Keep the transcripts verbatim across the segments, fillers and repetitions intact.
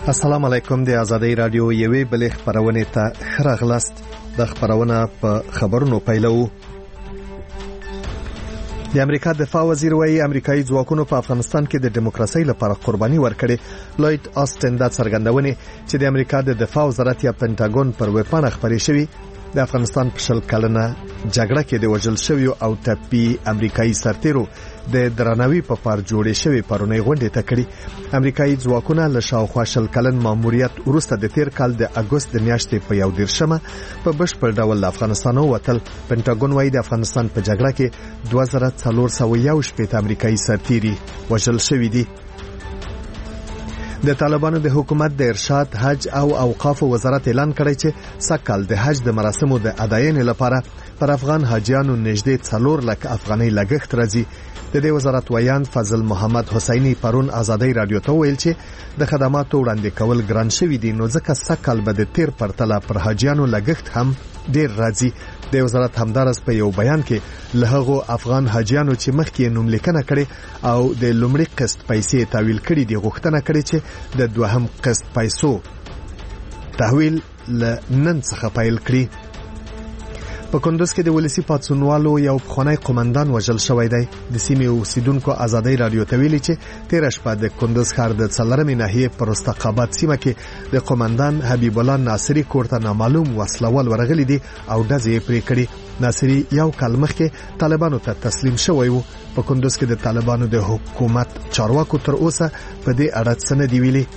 السلام علیکم. د آزادۍ رادیو یوې بلې خبرونې ته ښه راغلاست. د خبرونه په خبرونو پیلو. د امریکا دفاع وزیر وایي امریکایي ځواکونو په افغانستان کې د دیموکراسي لپاره قرباني ورکړې. لوید آستن دا څرګندونه چې د امریکا د دفاع وزارت یا پینټاګون پر ویبپاڼه خبرې شوې د افغانستان په شل کلنه جګړه کې د وژل شویو او ټپي امریکایي سرتیرو د درناوي په پار جوړې شوې پرونی غونډې ته کړې. امریکایي ځواکونه له شاوخوا شل کلن ماموریت وروسته د تیر کال د اګوست د میاشتې په یو دیرشمه په بشپړ ډول د افغانستان ووتل. پینټاګون وايي د افغانستان په جګړه کې دوه زره څلور سوه یو شپېته امریکایي سرتیري وژل شوي دي. د طالبانو د حکومت د ارشاد، حج او اوقاف وزارت اعلان کړی چې سږکال د حج د مراسمو د اداینې لپاره پر افغان حاجیانو نږدې څلور لک افغانۍ لګښت راځي. د دې وزارت ویان فضل محمد حسینی پرون آزادۍ رادیو ته ویل چې د خدماتو وړاندې کول ګران شوي دي، نو ځکه سږکال به د تیر پرتله پر حاجیانو لګښت هم ډیر راځي. د وزارت همدارس په یو بیان کې له هغو افغان حاجیانو چې مخکې نوملیکنه کړي او د لومړي قسط پیسې تحویل کړي دي غوښتنه کړې چې د دوهم قسط پیسو تحویل له نن څخه پیل کړي. په کندوز کې د ولسی پاتسونوالو یو پخوانی قومندان وژل شوی دی. د سیمې اوسیدونکو آزادۍ رادیو ته ویلي چې تیر شپه د کندوز ښار د څلورمې ناحیې پر استقامت سیمه کې د قومندان حبیب الله ناصری کور ته نامعلوم وسلوال ورغلي دي او ډزې یې پرې کړې. ناصری یو کال مخکې طالبانو ته تسلیم شوی و. په کندوز کې د طالبانو د حکومت چارواکو تر اوسه په دې اړه څه نه دی ویلي.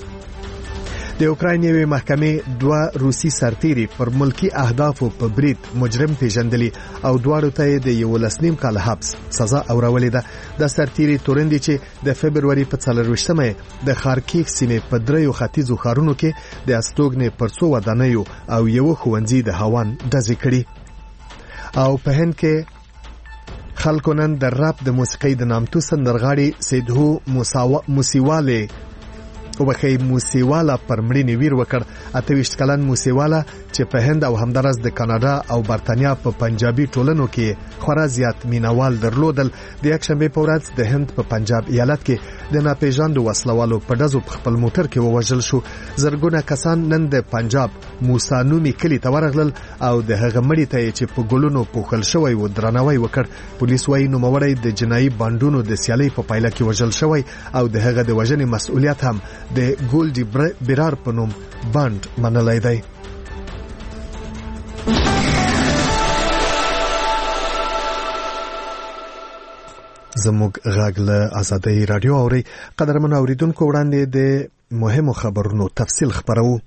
د اوکراین یوې محکمې دوه روسي سرتیري پر ملکی اهدافو په برید مجرم پیژندلی او دواړو ته د یولس نیم کال حبس سزا اورولې ده. د سرتیري تورندي چې د فبرवरी په څلرویشتمه د خارکیف سیمې په دریو ختیځو ښارونو کې د استوګنې پر څو ودانیو او یو ښوونځي د هاوان ډزې کړي. او په هند کې خلکو نن د رپ د موسیقۍ د نامتو سندرغاړي سیدهو موسیواله او بخی موسیوالا پر مړینې ویر وکړ. اته ویشت کلن موسیوالا چې په هند او همدارس د کاناډا او برتانیا په پنجابي ټولنو کې خورا زیات مینوال درلودل. د یکشنبه په ورځ د هند په پنجاب ایالت کې د ناپېژاندو وسلوالو په ډزو په خپل موټر کې ووژل شو. زرګونه کسان نن د پنجاب موسانومي کلی ته ورغلل او د هغه مړي ته چې په ګلونو پوښل شوی و درناوی وکړ. پولیس وايي نوموړی د جنایي بانډونو د سیالۍ په پایله کې وژل شوی او د هغه د وژنې مسؤلیت هم د ګولډي بیرار په نوم بانډ منلای دی. زموږ غږ له آزادۍ رادیو اوري. قدرمن اوریدونکو وړاندې د مهمو خبرونو تفصیل خبرو.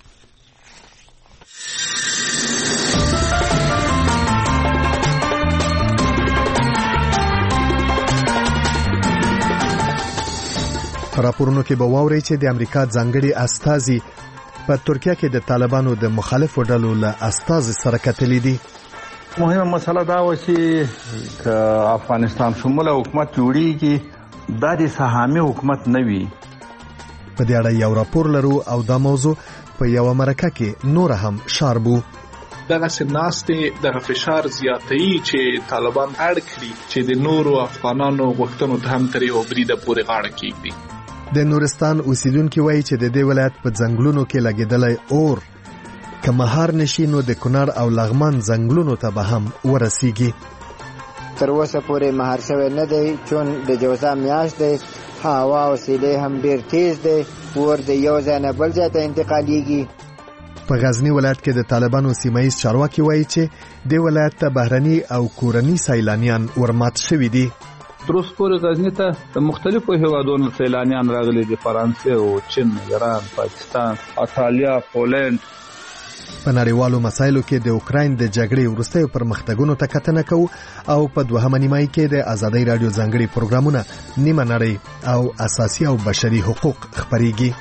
راپورونو کې به واوري چې د امریکا ځانګړي استازي په ترکیه کې د طالبانو د مخالفو ډلو له استازي سره کتلي دي. مهمه مسله دا و چې افغانستان شموله حکومت جوړیږي دا د سهامي حکومت نه وي. په دې اړه یو راپور لرو او دا موضوع په یو مرکه کې نور هم شاربو. دغه سناستې د فشار زیاتې چې طالبان اړ کړي چې د نورو افغانانو غوښتنو ته هم تر یو بریده پورې غاړه کېږدي. د نورستان اوسیدونکو وایي چې د دې ولایت په ځنګلونو کې لګیدلی اور که مهار نشي نو د کونړ او لغمان ځنګلونو ته به هم ورسیږي. تر اوسه پورې مهار شوی نه دی چون د جوزا میاشت دی، هوا او سیلۍ هم ډېر تیز دی، اور د یو ځای نه بل ځای ته انتقالیږي. په غزنی ولایت کې د طالبانو سیمایي چارواکي وایي چې د ولایت ته بهرني او کورني سیلانیان ورمات شوي دي. تر اوسه پورې غزنی ته د مختلفو هیوادونو سیلانیان راغلي دي، فرانسې او چین، ایران، پاکستان، ایټالیا، پولند. په نړیوالو مسایلو کې د اوکراین د جګړې وروستیو پرمختګونو ته کتنه کوو او په دوهمه نیمایي کې د آزادۍ رادیو ځانګړي پروګرامونه نیمه نړۍ او اساسي او بشري حقوق خبريږي.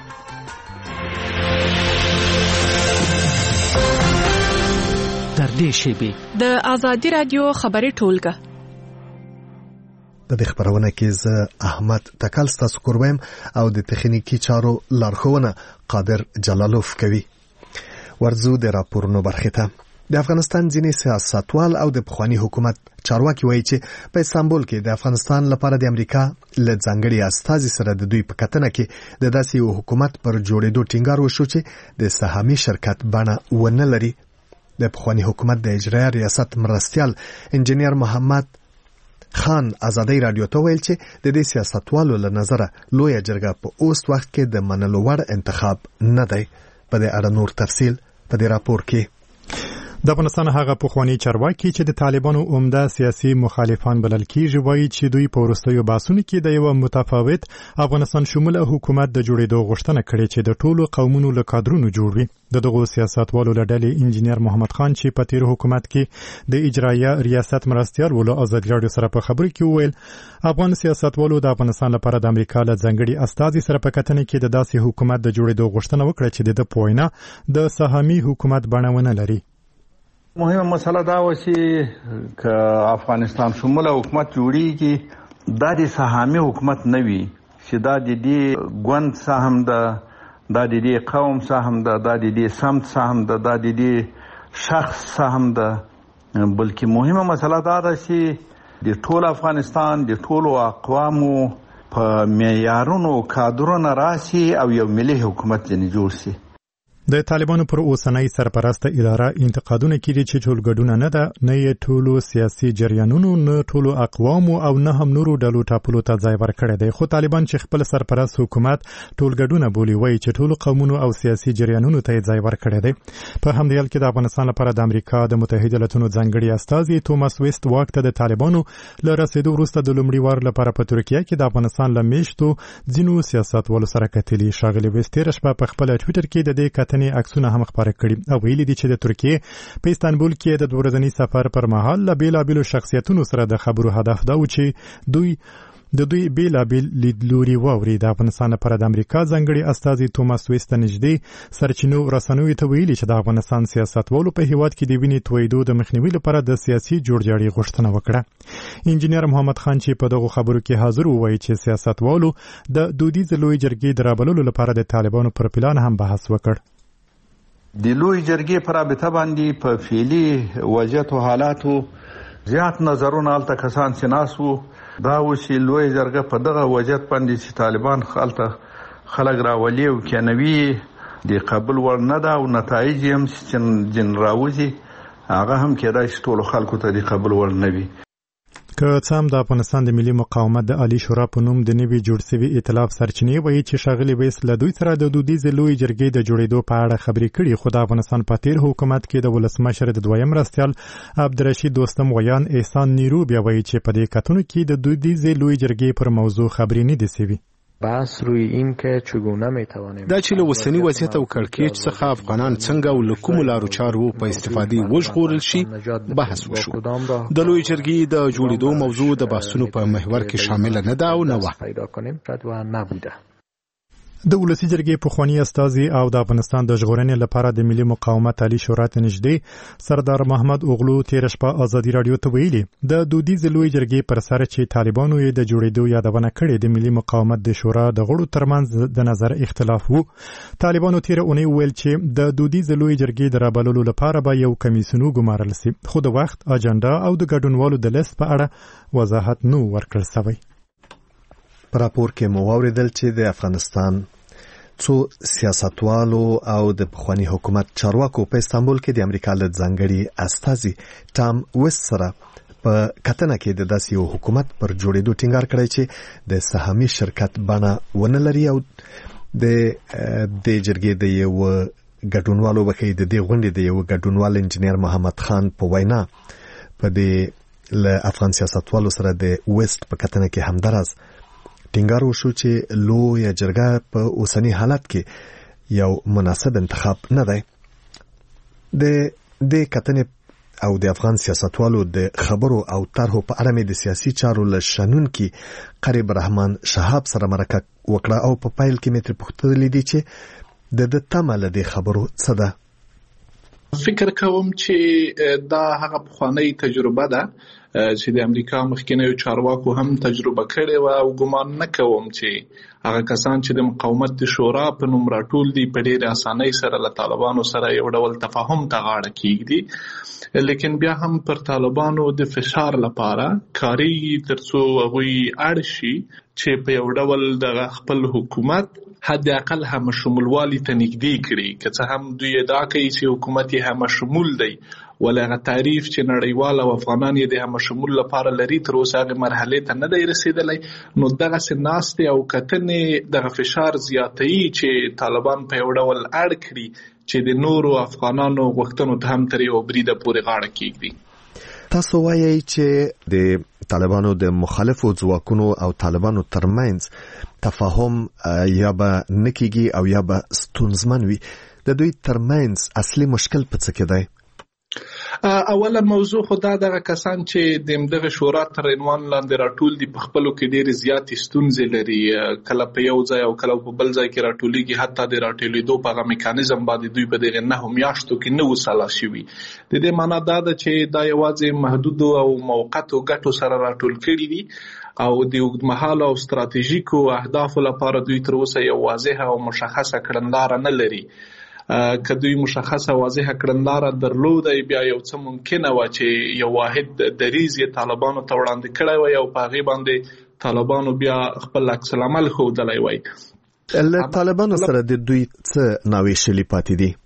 در دې شیبې د آزادۍ رادیو خبري ټولګه د دې خبرونه کې زه احمد تکل ستاسو کوروم او د تخنیکی چارو لارښوونه قادر جلالوف کوي. ورځو د راپورونو برخه ته. د افغانستان ځینې سیاستوال او د پخوانی حکومت چارواکي وایي چې په استانبول کې د افغانستان لپاره د امریکا له ځانګړي استازي سره د دوی په کتنه کې د داسې یو حکومت پر جوړېدو ټینګار وشو چې د سهامي شرکت بڼه ونه لري. د پخوانی حکومت د اجرایه ریاست مرستیال انجنیر محمد خان ازادي رادیو ته ویل چې د دې سیاستوالو له نظره لویه جرګه په اوس وخت کې د منلو وړ انتخاب نه دی. په دې اړه نور تفصیل په دې راپور کې. د افغانستان هغه پخوانی چارواکي چې د طالبانو عمده سیاسي مخالفان بلل کیږي وایي چې دوی په وروستیو بحثونو کې د یو متفاوت افغانستان شموله حکومت د جوړېدو غوښتنه کړې چې د ټولو قومونو له کادرونو جوړ وي. د دغو سیاستوالو له ډلې انجنیر محمد خان چې په تیر حکومت کې د اجرایه ریاست مرستیال ولو آزادي رادیو سره په خبرو کې وویل افغان سیاستوالو د افغانستان لپاره د امریکا له ځانګړي استازي سره په کتنه کې د داسې حکومت د جوړېدو غوښتنه وکړه چې د پوینه د سهامي حکومت بڼه ونه لري. مهمه مسله دا و چې که افغانستان شموله حکومت جوړیږي دا د سهامي حکومت نه وي چې دا د دې ګوند سهم ده، دا د دې قوم سهم ده، دا د دې سمت سهم ده، دا د دې شخص سهم ده، بلکې مهمه مسله دا ده چې د ټول افغانستان د ټولو اقوامو په معیارونو کادرونه راسي او یو ملي حکومت ځنې جوړ سي. د طالبانو پر اوسنۍ سرپرسته اداره انتقادونه کړي چې ټولګډونه نه ده، نه یې ټولو سیاسي جریانونو، نه ټولو اقوامو او نه هم نورو ډلو ټاپلو ته ځای ورکړی دی. خو طالبان چې خپل سرپرست حکومت ټولګډونه بولي وایي چې ټولو قومونو او سیاسي جریانونو ته ځای ورکړی دی. په همدې حال کې د افغانستان لپاره د امریکا د متحده ایالاتونو ځانګړي استازي توماس ویست واک ته د طالبانو له رسېدو وروسته د لومړي وار لپاره په ترکیه کې د افغانستان له میشتو ځینو سیاستوالو سره کتلي. ښاغلي ویست تېره شپه په خپل ټویټر کې د دې کتنې عکسونه هم خبره کړي او ویلي دي چې د ترکیې په استانبول کې د ورځني سفر پر مهال له بیلابیلو شخصیتونو سره د خبرو هدف دا و چې دوی د دوی بیلابیل لیدلوري واوري. د افغانستان لپاره د امریکا ځانګړي استازي توماس ویست نږدې سرچینو رسنوي ته ویلي چې د افغانستان سیاستوالو په هیواد کې د وینې تویدو د مخنیوي لپاره د سیاسي جوړجاړي غوښتنه وکړه. انجنیر محمد خان چې په دغه خبرو کې حاضر وایي چې سیاستوالو د دودیز لوی جرګې د رابللو لپاره د طالبانو پر پلان هم بحث وکړ. د لوی جرګې په رابطه باندې په فعلي وضعیت او حالاتو زیات نظرونه هلته کسان چې ناست وو دا و چې لوی جرګه په دغه وضعیت باندې چې طالبان هلته خلک راولي او کېنوي د قبول وړ نه ده او نتایج یې هم چې جن راوځي هغه هم کېدای شي ټولو خلکو ته د قبول وړ نه وي. که څه هم د افغانستان د ملي مقاومت د عالی شورا په نوم د نوي جوړ شوي ائتلاف سرچینې وایي چې ښاغلي ویست له دوی سره د دودیز لوی جرګې د جوړېدو په اړه خبرې کړي، خو د افغانستان په تیر حکومت کې د ولسمشر د دویم مرستیال عبدالرشید دوستم ویان احسان نیرو بیا وایي چې په دې کتنو کې د دودیز لوی جرګې پر موضوع خبرې نه دي سوي. بحث روی این که چگونه میتوانیم دا چې له اوسني وضعیت او کړکېچ څخه افغانان څنګه او له کومو لارو چارو په استفادې وژغورل شي بحث وشو. د لوی جرګې د جوړېدو موضوع د بحثونو په محور کې شامل نه ده او نه وه. د ولسی جرګې پخوانی استازي او د افغانستان د ژغورنې لپاره د ملي مقاومت عالی شورا ته نږدې سردار محمد اوغلو تېره شپه ازادي رادیو ته ویلي د دودیز لوی جرګې پر سر چې طالبانو یې د جوړېدو یادونه کړې د ملي مقاومت د شورا د غړو ترمنځ د نظر اختلاف وو. طالبانو تېره اونۍ ویل چې د دودیز لوی جرګې د رابللو لپاره به یو کمیسیون ګمارل شي، خو د وخت اجنډا او د ګډونوالو د لیست په اړه وضاحت نه ورکړل شوی. په راپور کې مو واوریدل چې د افغانستان څو سیاستوالو او د پخوانی حکومت چارواکو په استانبول کې د امریکا له ځانګړي استازي ټام ویست سره په کتنه کې د داسې یو حکومت پر جوړېدو ټینګار کړی چې د سهامي شرکت بڼه ونه لري او د د جرګې د یو ګډونوالو وکړي د دې غونډې د یو ګډونوال انجنیر محمد خان په وینا په دې له افغان سیاستوالو سره د ویست په کتنه کې همدراز ټینګار وشو چې لوی جرګه په اوسنی حالت کې یو مناسب انتخاب نه دی. د د کتنې او د افغان سیاستوالو د خبرو او طرحو په اړه مې د سیاسي چارو له شنونکي قریب رحمان شهاب سره مرکه وکړه او په پایل کې مې ترې پوښتنه لیدي چې د د تمه له دې خبرو څه ده. فکر کوم چې دا هغه پخوانی تجربه ده چې د امریکا مخکینیو چارواکو هم تجربه کړې و او ګمان نه کوم چې هغه کسان چې د مقاومت د شورا په نوم راټول دي په ډېرې اسانۍ سره له طالبانو سره یو ډول تفاهم ته غاړه کیږدي، لیکن بیا هم پر طالبانو د فشار لپاره کاریږي ترڅو هغوی اړ شي چې په یو ډول د خپل حکومت حد اقل هم شمولوالي ته نږدې کړي، که څه هم دوی ادعا کوي چې حکومت یې هم شمول دی، ولې هغه تعریف چې نړیوال او افغانان یې د هم شمول لپاره لري تر اوسه هغې مرحلې ته نه دی رسېدلی. نو دغسې ناستې او کتنې دغه فشار زیاتوي چې طالبان په یو ډول اړ کړي چې د نورو افغانانو غوښتنو ته هم تر یو بریده پورې غاړه کېږدي. تاسو وایئ چې د طالبانو د مخالفو ځواکونو او طالبانو ترمنځ تفاهم یا به نه کېږي او یا به ستونزمن وي. د دوی ترمنځ اصلي مشکل په څه کې دی؟ اوله موضوع خو دا دغه کسان چې د همدغه شورا تر عنوان لاندې راټول دي په خپلو کې ډېرې زیاتې ستونزې لري، کله په یو ځای او کله په بل ځای کې راټولیږي، حتی د راټولېدو په هغه میکانیزم باندې دوی په دغه نهو میاشتو کې نه وو سلا شوي. د دې معنا دا ده چې دا یوازې محدودو او موقتو ګټو سره راټول کړي دي او د اوږدمهاله او ستراتیژیکو اهدافو لپاره دوی تر اوسه یو واضحه او مشخصه کړنلاره نه لري. که دوی مشخصه واضحه کړنلاره درلوده بیا یو څه ممکنه وه چې یو واحد دریځ یې طالبانو ته وړاندې کړی وی او په هغې باندې طالبانو بیا خپل عکس العمل ښودلی وی. له طالبانو سره د دوی څه ناویشلي پاتې دي؟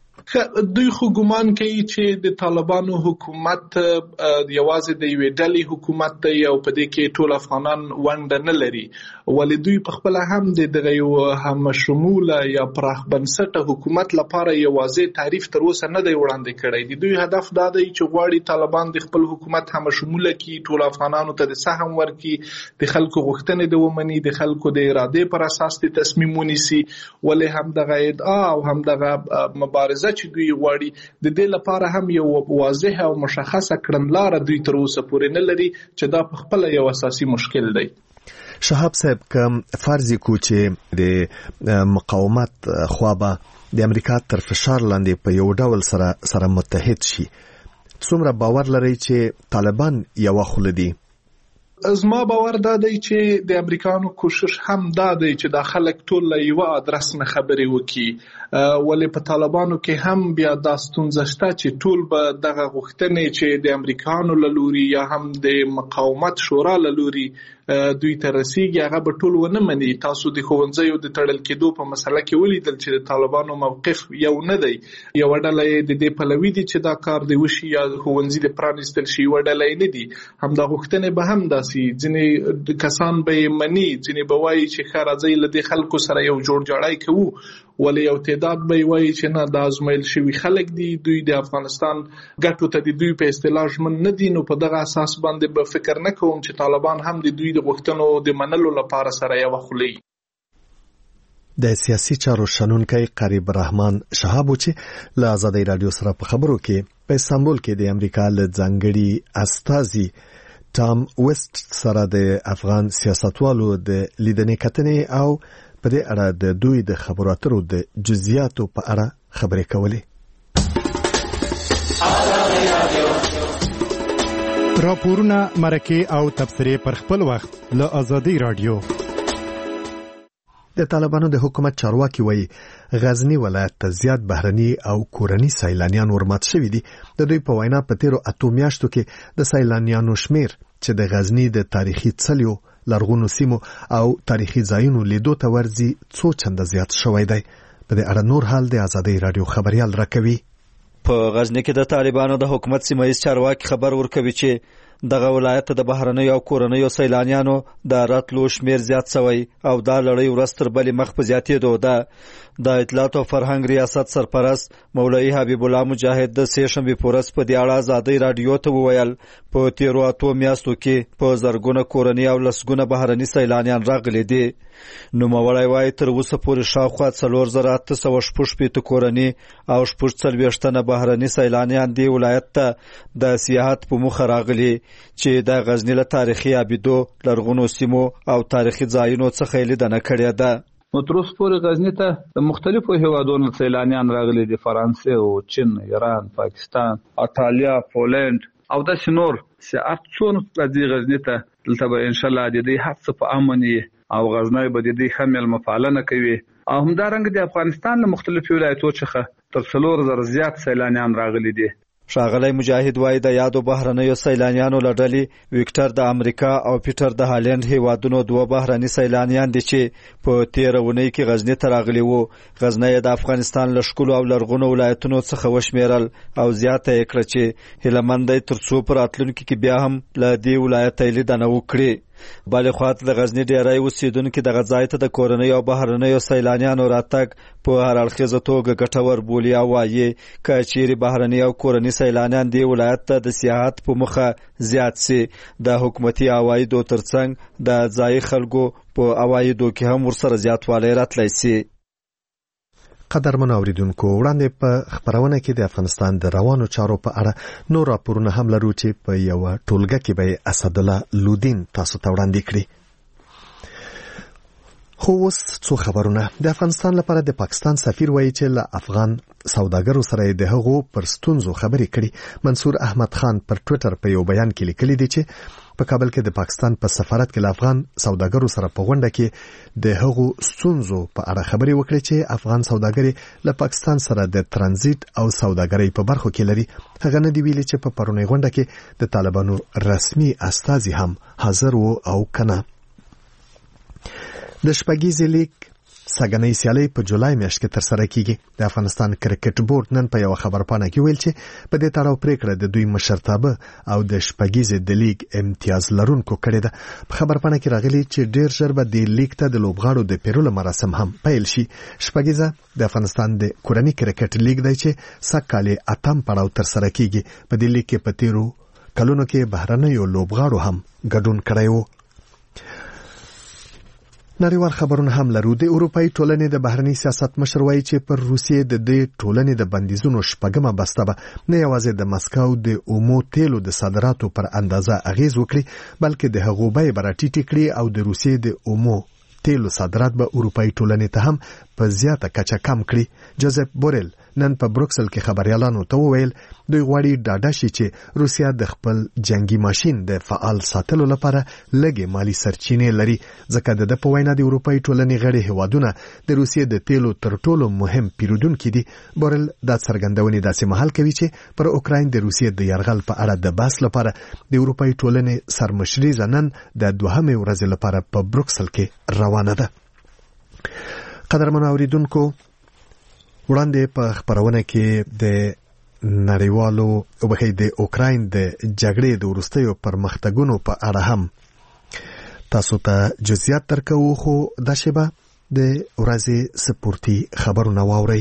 دوی خو ګمان کوي چې د طالبانو حکومت یوازې د یوې ډلې حکومت دی او په دې کې ټول افغانان ونډه نه لري، ولې دوی په خپله هم د دغه یو همشموله یا پراخ بنسټه حکومت لپاره یو واضح تعریف تر اوسه نه دی وړاندې کړی. د دوی هدف دا دی چې غواړي طالبان د خپل حکومت همشموله کړي، ټول افغانانو ته د سهم ورکړي، د خلکو غوښتنې د ومني، د خلکو د ارادې پر اساس د تصمیم ونیسي، ولې هم دغه ادعا او هم دغه مبارزه چې دوی غواړي د دې لپاره هم یو واضحه او مشخصه کړنلاره دوی تر اوسه پورې نه لري چې دا په خپله یو اساسي مشکل دی. شهاب صاحب، که فرض کو چې د مقاومت خوا به د امریکا تر فشار لاندې په یو ډول سره سره متحد شي، څومره باور لري چې طالبان یوه خوله دي؟ زما باور دا دی چې د امریکانو کوشش هم دا دی چې دا خلک ټول له یوه ادرس نه خبرې وکړي، ولې په طالبانو کې هم بیا دا ستونزه شته چې ټول به دغه غوښتنې چې د امریکانو له لوري یا هم د مقاومت شورا له لوري دوی ته رسیږي هغه به ټول ونه مني. تاسو د ښوونځیو د تړل کېدو په مسله کې ولیدل چې د طالبانو موقف یو نه دی، یوه ډله یې د دې پلوي دي چې دا کار دی وشي یا ښوونځي د پرانیستل شي، یوه ډله یې نه دي. همدا غوښتنې به هم داسې ځینې کسان به یې مني، ځینې به وایي چې ښه راځئ له دې خلکو سره یو جوړ جاړی کوو، ولې یو تعداد به یې وایي چې نه دا ازمایل شوي خلک دي، دوی د افغانستان ګټو ته د دوی په اصطلاح ژمن نه دي. نو په دغه اساس باندې به فکر نه کوم چې طالبان هم د دوی د غوښتنو د منلو لپاره سره یوه خوله وي. د سیاسي چارو شنونکی قریب رحمان شهاب چې له ازادۍ راډیو سره په خبرو کې په استانبول کې د امریکا له ځانګړي استازي ټام ویسټ سره د افغان سیاستوالو د لیدنې کتنې او په دې اړه د دوی د خبرو اترو د جزئیاتو په اړه خبرې کولې. راپورونه، مرکې او تبصرې پر خپل وخت له ازادۍ راډیو. د طالبانو د حکومت چارواکي وایي غزنی ولایت ته زیات بهرني او کورني سیلانیان ورمات شوي دي. د دوی په وینا په تیرو اتو میاشتو کې د سیلانیانو شمیر چې د غزنی د تاریخي څلیو، لرغونو سیمو او تاریخي ځایونو لیدو ته ورځي څو چنده زیات شوی دی. په دې اړه نور حال د ازادۍ راډیو خبريال راکوي. په غزنی کې د طالبانو د حکومت سیمایي چارواکي خبر ورکوي چې دغه ولایت د بهرنیو او کورنیو سیلانیانو د راتلو شمیر زیات شوی او دا لړۍ ورځ تر بلې مخ په زیاتېدو ده. د اطلاعات او فرهنګ ریاست سرپرست مولوي حبیب الله مجاهد د سې شنبې په ورځ په دې اړه ازادۍ راډیو ته وویل په تیرو اتو میاشتو کې په زرګونه کورني او لسګونه بهرني سیلانیان راغلي دي. نوموړی وایي تر اوسه پورې شاوخوا څلور زره اته سوه شپږ شپېته کورني او شپږ څلوېښت تنه بهرني سیلانیان دې ولایت ته د سیاحت په موخه راغلي چې د غزنی له تاریخي ابیدو، لرغونو سیمو او تاریخي ځایونو څخه لیدنه کړې ده. نو تر اوسه پورې غزني ته د مختلفو هیوادونو سیلانیان راغلي دي، فرانسې او چین، ایران، پاکستان، ایتالیا، پولند او د شنور ساعت چون راځي غزني ته. دلته به ان شاء الله د دې حادثه په امن او غزنی به د دې خمل مفعلنه کوي. او همدارنګه د افغانستان له مختلفو ولایتونو څخه تر څلور زره زیات سیلانیان راغلي دي. ښاغلی مجاهد وایي د یادو بهرنیو سیلانیانو له ډلې ویکټر د امریکا او پیټر د هالند هیوادونو دوه بهرني سیلانیان دي چې په تېره اونۍ کې غزني ته راغلي وو. غزنی د افغانستان له ښکلو او لرغونو ولایتونو څخه وشمېرل او زیاته یې کړه چې هیله مند دی تر څو په راتلونکي کې بیا هم له دې ولایته لیدنه وکړي. بلې خواته د غزني ډېری اوسېدونکي دغه ځای ته د کورنیو او بهرنیو سیلانیانو راتګ په هر اړخیزه توګه ګټور بولي او وایي که چیرې بهرني او کورني سیلانیان دې ولایت ته د سیاحت په موخه زیات سي، د حکومتي عوایدو ترڅنګ د ځایي خلکو په عوایدو کې هم ورسره زیاتوالی راتلی سي. قدرمن اوریدونکو، وړاندې په خبرونه کې د افغانستان د روانو چارو په اړه نور راپورونه هم لرو چې په یو ټولګه کې به اسدالله لودین تاسو ته وړاندې کړي. خو اوس څو خبرونه. د افغانستان لپاره د پاکستان سفیر وایي چې له افغان سوداګرو سره د هغو پر ستونزو خبرې کړي. منصور احمد خان پر ټویټر په یو بیان کې لیکلي دي چې په کابل کې د پاکستان په سفارت کې له افغان سوداګرو سره په غونډه کې د هغو ستونزو په اړه خبرې وکړي چې افغان سوداګري له پاکستان سره د ترانزیت او سوداګرۍ په برخو کې لري. هغه نه دی ویلي چې په پرونی غونډه کې د طالبانو رسمي استازي هم حاضر وو او کنه. د شپږیزې لیګ سګنۍ سیالۍ په جولای میاشت کې ترسره کیږي. د افغانستان کرکټ بورډ نن په یو خبرپاڼه کې ویل چې په دې تړاو پریکړه د دوی مشرتابه او د شپږیزې د لیګ امتیاز لرونکو کړې ده. په خبرپاڼه کې راغلي چې ډیر ژر به د لیګ ته د لوبغاړو د پیرلو مراسم هم پیل شي. شپږیزه د افغانستان د کورني کرکټ لیګ دی چې سږکال اتم پړاو ترسره کیږي. په دې لیګ کې په تیرو کلونو کې بهرنیو لوبغاړو هم ګډون کړی وو. نړیوال خبرونه هم لرو. د اروپאי ټولنې د بهرني سیاست مشر وایي چې پر روسیې د دې ټولنې د بندیزونو شپږمه بسته به نه یوازې د مسکو د اومو تیلو د صادراتو پر اندازه اغیز وکړي، بلکې د هغو بیې به راټیټې کړي او د روسیې د اومو تیلو صادرات به اروپאי ټولنې ته هم په زیاته کچه کم کړي. جوزف بورل نن په بروکسل کې خبريالانو ته وویل دوی غواړي ډاډه شي چې روسیا د خپل جنگي ماشين د فعال ساتلو لپاره لږه مالی سرچینې لري، ځکه د په وینا د اروپאי ټولنې غړي هوادونه د روسیې د تیلو تر ټولو مهم پیرودونکي دي. بورل دا څرګندونې داسې مهال کوي چې پر اوکراین د روسیې د یرغل په اړه د بحث لپاره د اروپאי ټولنې سرمشري نن د دوهمې ورځې لپاره په بروکسل کې روانه ده. قدرمن اوریدونکو، وړاندې په خبرونه کې د نړیوالو او بخې د اوکراین د جګړې د وروستیو پرمختګونو په اړه هم تاسو ته جزئیات درکو. خو دا شیبه د ورځې سپورتي خبرونه واورئ.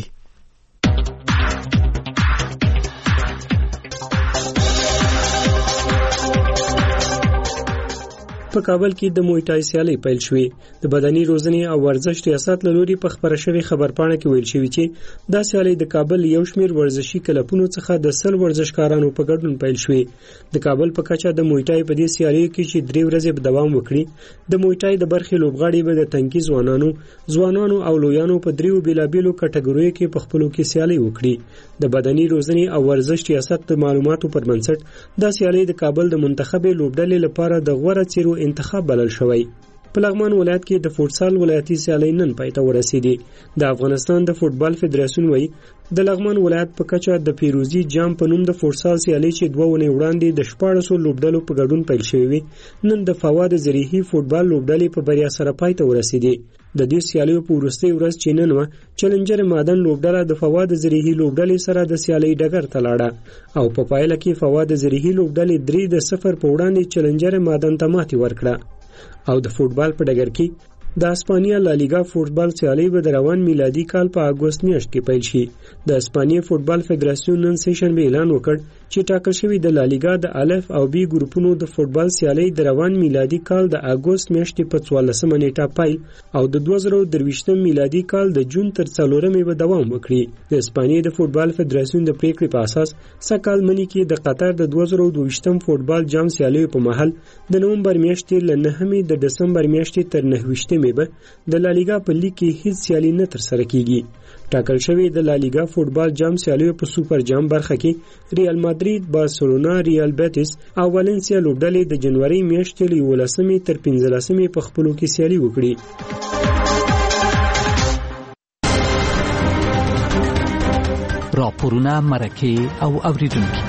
په کابل کې د موای تای سیالۍ پیل شوې. د بدني روزنې او ورزش ریاست له لوري په خبره شوی خبرپاڼه کې ویل شوی چې دا سیالۍ د کابل یو شمېر ورزشي کلبونو څخه د سل ورزشکارانو په ګډون پیل شوې. د کابل په کچه د موای تای په دې سیالۍ کې چې درې ورځې به دوام وکړي، د موای تای د برخې لوبغاړي به د تنکي ځوانانو ځوانانو او لویانو په دریو بیلابیلو کټګوریو کې په خپلو کې سیالۍ وکړي. د بدني روزنې او ورزش ریاست د معلوماتو پر بنسټ دا سیالۍ د کابل د منتخبې لوبډلې لپاره د غوره څیرو انتخاب بلل شوی. په لغمان ولایت کې د فوټسال ولایتي سیالۍ نن پای ته ورسېدې. د افغانستان د فوټبال فدراسیون وایي د لغمان ولایت په کچه د پیروزي جام په نوم د فوټسال سیالۍ چې دوه ونې وړاندې د شپاړسو لوبډلو په ګډون پیل شوې وي، نن د فواد زریحي فوټبال لوبډلې په بریا سره پای ته ورسېدې. د دې سیالیو په وروستۍ ورځ چې نن و چلنجر مادن لوبډله د فواد زریحي لوبډلې سره د سیالۍ ډګر ته لاړه او په پایله کې فواد زریحي لوبډلې درې د صفر په وړاندې چلنجر مادن ته ماتې ورکړه. او د فوټبال په ډګر کې د اسپانیا لالیګا فوټبال سیالۍ به د روان میلادي کال په اګوست میاشت کې پیل شي. د اسپانیا فوټبال فدراسیون نن سیشن به اعلان وکړ چې ټاکل شوی د لالیګا د الف او بی ګروپونو د فوټبال سیالۍ د روان میلادي کال د اګوست میاشتې په څوارلسمه نیټه پیل او د دوه زره درویشتم میلادي کال د جون تر څلورمې به دوام وکړي. د اسپانیا د فوټبال فدراسیون د پریکړې په اساس سکهال منی کې د قطر د دوه زره دویشتم فوټبال جام سیالیو په محل د نومبر میاشتې له نهمې د دسمبر میاشتې تر نهویشتمې نیمه به د لالیګا په لیګ کې هیڅ سیالي نه ترسره کیږي. ټاکل شوی د لالیګا فوټبال جام سیالیو په سوپر جام برخه کې ریال مادرید، بارسلونا، ریال بیټیس او والنسیا لوبډلې د جنوري میاشتې له یولسمې تر پنځلسمې په خپلو کې سیالي وکړي. راپورونه، مرکې او اوریدونکي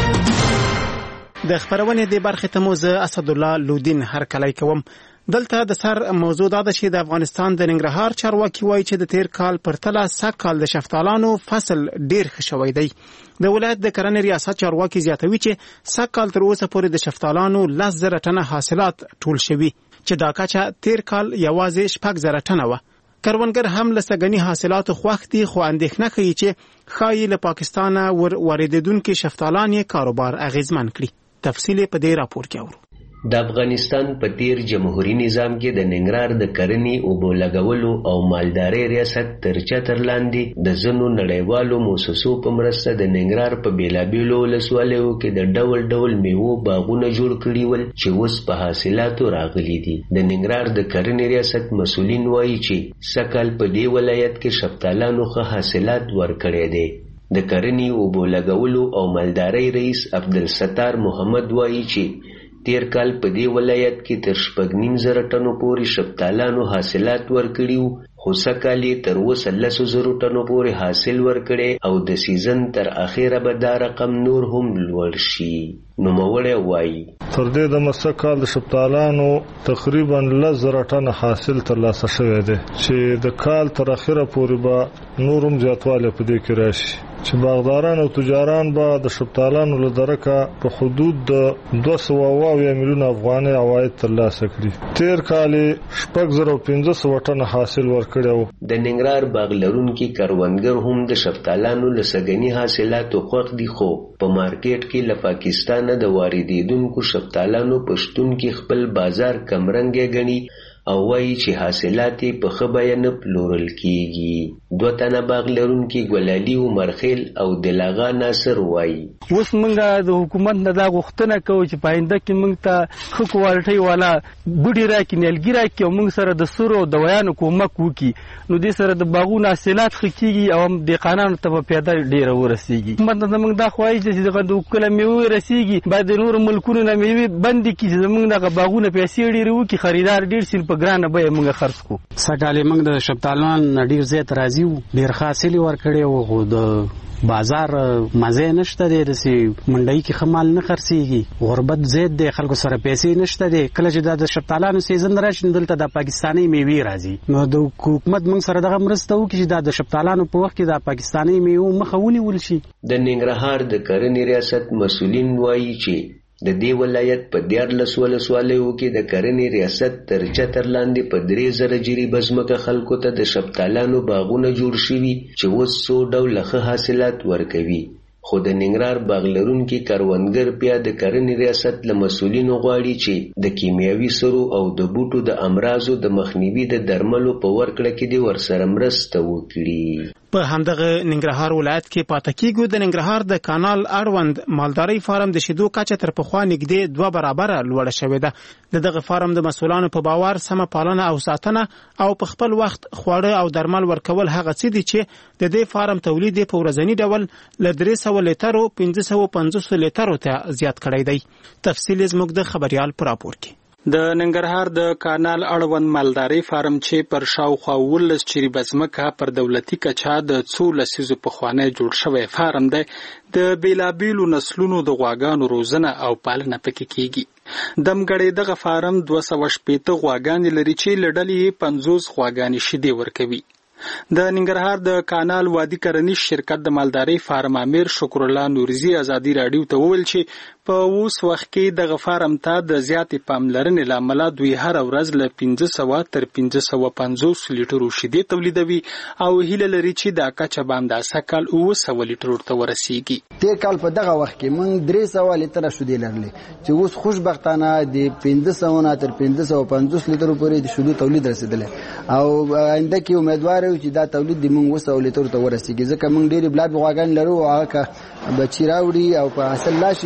د خبرونې د برخې ته مو زه اسدالله لودین هرکلی کوم. دلته د سر موضوع دا ده چې د افغانستان د ننګرهار چارواکي وایي چې د تیر کال پرتله سږ کال د شفتالانو فصل ډیر ښه شوی دی. د ولایت د کرنې ریاست چارواکي زیاتوي چې سږ کال تر اوسه پورې د شفتالانو لس زره ټنه حاصلات ټول شوي چې دا کچه تیر کال یوازې شپږ زره ټنه وه. کروندګر هم له سږني حاصلاتو خوښ دي، خو اندېښنه کوي چې ښایي له پاکستانه ور واردېدونکي شفتالان یې کاروبار اغیزمن کړي. تفصیل په دې راپور کې اورو. د افغانستان په تیر جمهوریت نظام کې د ننګرهار د کرنې اوبو لګولو او مالدارۍ ریاست تر چتر لاندې د ځینو نړیوالو موسسو په مرسته د ننګرهار په بیلابیلو ولسوالیو کې د ډول ډول میوو باغونه جوړ کړي ول چې اوس په حاصلاتو راغلي دي. د ننګرهار د کرنې ریاست مسؤلین وایي چې سږ په دې ولایت کې شفتالانو ښه حاصلات ورکړي دي. د کرنې اوبو لګولو او مالدارۍ رئیس عبدالستار محمد وایي چې تیر کال په دې ولایت کې تر شپږ نیم زره ټنو پورې شفتالانو حاصلات ورکړي وو، خو سږ کال یې تر اوسه لسو زرو ټنو پورې حاصل ورکړی او د سیزن تر اخره به دا رقم نور هم لوړ شي. نوموړی وایي تر دې دمه سږ کال د شفتالانو تقریبا لس زره ټنه حاصل ترلاسه شوی دی چې د کال تر اخره پورې به نور هم زیاتوالی په دې کې راشي چې باغداران او تجاران به د شفتالانو له درکه په حدود د دوه سوه اویا میلیونه افغانۍ عواید ترلاسه کړي. تیر کال شپږ زره او پنځه سوه ټنه حاصل ورکړی و. د ننګرهار باغ لرونکي کروندګر هم د شفتالانو له سږني حاصلاتو خوښ دي، خو په مارکیټ کې له پاکستانه د واردېدونکو شفتالانو په شتون کې خپل بازار کمرنګی ګڼي او وایي چې حاصلات په ښه بیه نه پلورل کیږي. دوه تنه باغ لرونکي ګلالي عمرخیل او دلاغا ناصر وایي اوس موږ د حکومت نه دا غوښتنه کوو چې په آینده کې موږ ته ښه کوالټۍ والا بوټي راکړي، نیالګي راکړي او موږ سره د سرو دوايانو کومک وکړي، نو دې سره د باغونو حاصلات ښه کیږي او هم دهقانانو ته په پیاده ډېره ورسیږي. حکومت ته موږ دا خواهش ده چې دغه د کله میوې رسیږي باید د نورو ملکونو نه میوې بندې کړي چې زموږ دغه باغونه پیسې ډېرې وکړي، خریدار ډېر شي، په ګرانه بیه موږ خرڅ کړو. سږ کال موږ د شفتالانو ډېر زیات راضي وو، ډېر ښه حاصل یې ورکړی و، خو د بازار مزه نشته دی، داسې منډۍ کې ښه مال نه خرڅېږي، غربت زیات دی، خلکو سره پیسې نشته دی. کله چې دا د شفتالانو سیزن راشي نو دلته د پاکستاني میوې راځي، نو د حکومت موږ سره دغه مرسته وکړي چې دا د شفتالانو په وخت کې د پاکستاني میوو مخه ونیول شي. د ننګرهار د کرنې ریاست مسؤلین وایي چې د دې ولایت په دیارلس ولسوالیو کې د کرنې ریاست تر چتر لاندې په درې زره جریبه ځمکه خلکو ته د شفتالانو باغونه جوړ شوي چې اوس څو ډوله ښه حاصلات ورکوي. خو د ننګرهار باغ لرونکي کروندګر بیا د کرنې ریاست له مسؤلینو غواړي چې د کیمیاوي سرو او د بوټو د امراضو د مخنیوي د درملو په ورکړه کې دې ورسره مرسته وکړي. په همدغه ننګرهار ولایت کې پاتې کېږو. د ننګرهار د کانال اړوند مالدارۍ فارم د شیدو کچه تر پخوا نږدې دوه برابره لوړه شوې ده. د دغه فارم د مسؤلانو په باور سمه پالنه او ساتنه او په خپل وخت خواړه او درمل ورکول هغه څه دي چې د دې فارم تولید په ورځنی ډول له درې سوه لیټرو پنځه سوه پنځوس لیټرو ته زیات کړی دی. تفصیل زموږ د خبريال پر راپور کې. د ننګرهار د کانال اړوند مالدارۍ فارم چې پر شاوخوا ولس چریبه ځمکه پر دولتي کچه د څو لسیزو پخوانی جوړ شوی فارم دی. د بیلابیلو نسلونو د غواګانو روزنه او پالنه پکې کیږي. دمګړی دغه فارم دوه سوه شپېته غواګانې لري چې له ډلې پنځوس غواګانې شیدې ورکوي. د ننګرهار د کانال وادي کرنیز شرکت د مالدارۍ فارم امیر شکر الله نورزي ازادي راډیو ته وویل چې په اوس وخت کې دغه فارم ته د زیاتې پاملرنې له امله دوی هره ورځ له پنځه سوه تر پنځه سوه پنځوس لیټرو شیدې تولیدوي او هیله لري چې دا کچه به همداسې کال اوه سوه لیټرو ته ورسیږي. تېر کال په دغه وخت کې موږ درې سوه لیټره شیدې لرلې چې اوس خوشبختانه د پنځه سوه نه تر پنځه سوه پنځوس لیټرو پورې د شیدو تولید رسېدلی او آینده کې امیدوار یو چې دا تولید د موږ اوه سوه لیټرو ته ورسیږي، ځکه موږ ډېرې بلاد غواګانې لرو او هغه که بچي راوړي او په حاصل راشي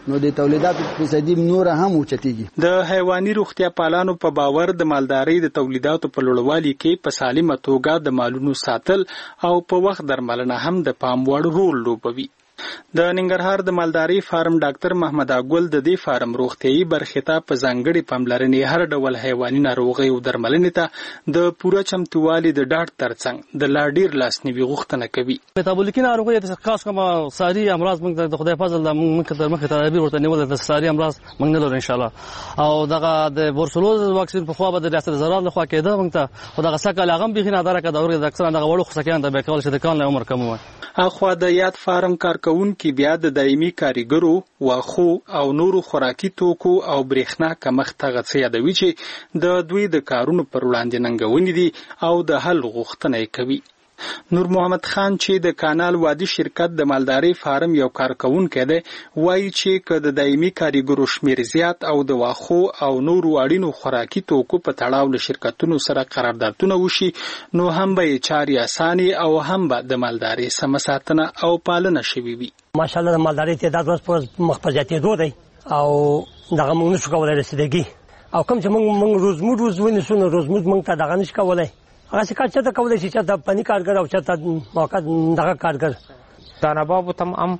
نو د تولیداتو فیصدي نور هم اوچتیږي. د حیواني روغتیا پالانو په باور د مالدارۍ د تولیداتو په لوړوالي کې په سالمه توګه د مالونو ساتل او په وخت درملنه هم د پام وړ رول لوبوي. د ننګرهار د مالداري فارم ډاکټر محمد اګل د دې فارم روغتيایي برخې ته په ځانګړي پاملرنې هر ډول حیواني ناروغۍ او درملنې ته د پوره چمتووالي د ډاډ ترڅنګ د لا ډیر لاسنیوي غوښتنه کوي. میتابولیکي ناروغۍ د خاص کومه ساري امراض موږ د خدای فضل د موږ د مخه تدابیر ورته نیول د ساري امراض موږ نه لرو ان شاء الله. او دغه د بورسلوز واکسین په خوا به د ریاست زراعت لخوا کېده موږ ته خدای سکه لاغم بخینه دره کده اور د اکثر دغه وړو خصکیان د بیکول چې د کال عمر کم وي. اخوا د یاد فارم کارکونکو بیا د دایمي کاریګرو واخو او نورو خوراکي توکو او برېښنا کمښت غڅ یادوي چې د دوی د کارونو پر وړاندې ننګونې دي او د حل غوښتنه کوي. نور محمد خان چې د کانال وادي شرکت د مالداري فارم یو کارکونکی دی وایي چې که د دایمي کاریګرو شمیر زیات او د واخو او نورو اړینو خوراکي توکو په تړاو له شرکتونو سره قراردادونه وشي نو هم به یې چارې اسانې او هم به د مالداري سمه ساتنه او پالنه شوي وي. ماشاءالله د مالداري تعداد ورځ په ورځ مخ په زیاتېدو دی او دغه موږ نشو کولی رسیدګي او کوم چې موږ موږ روزمود روز ونیسو نو روزمود موږ ته دغه نشو کولی. هغه څه کار چاته کولی شي چې د پنی کارګر او چاته موقع دغه کارګر دانه بابو تم هم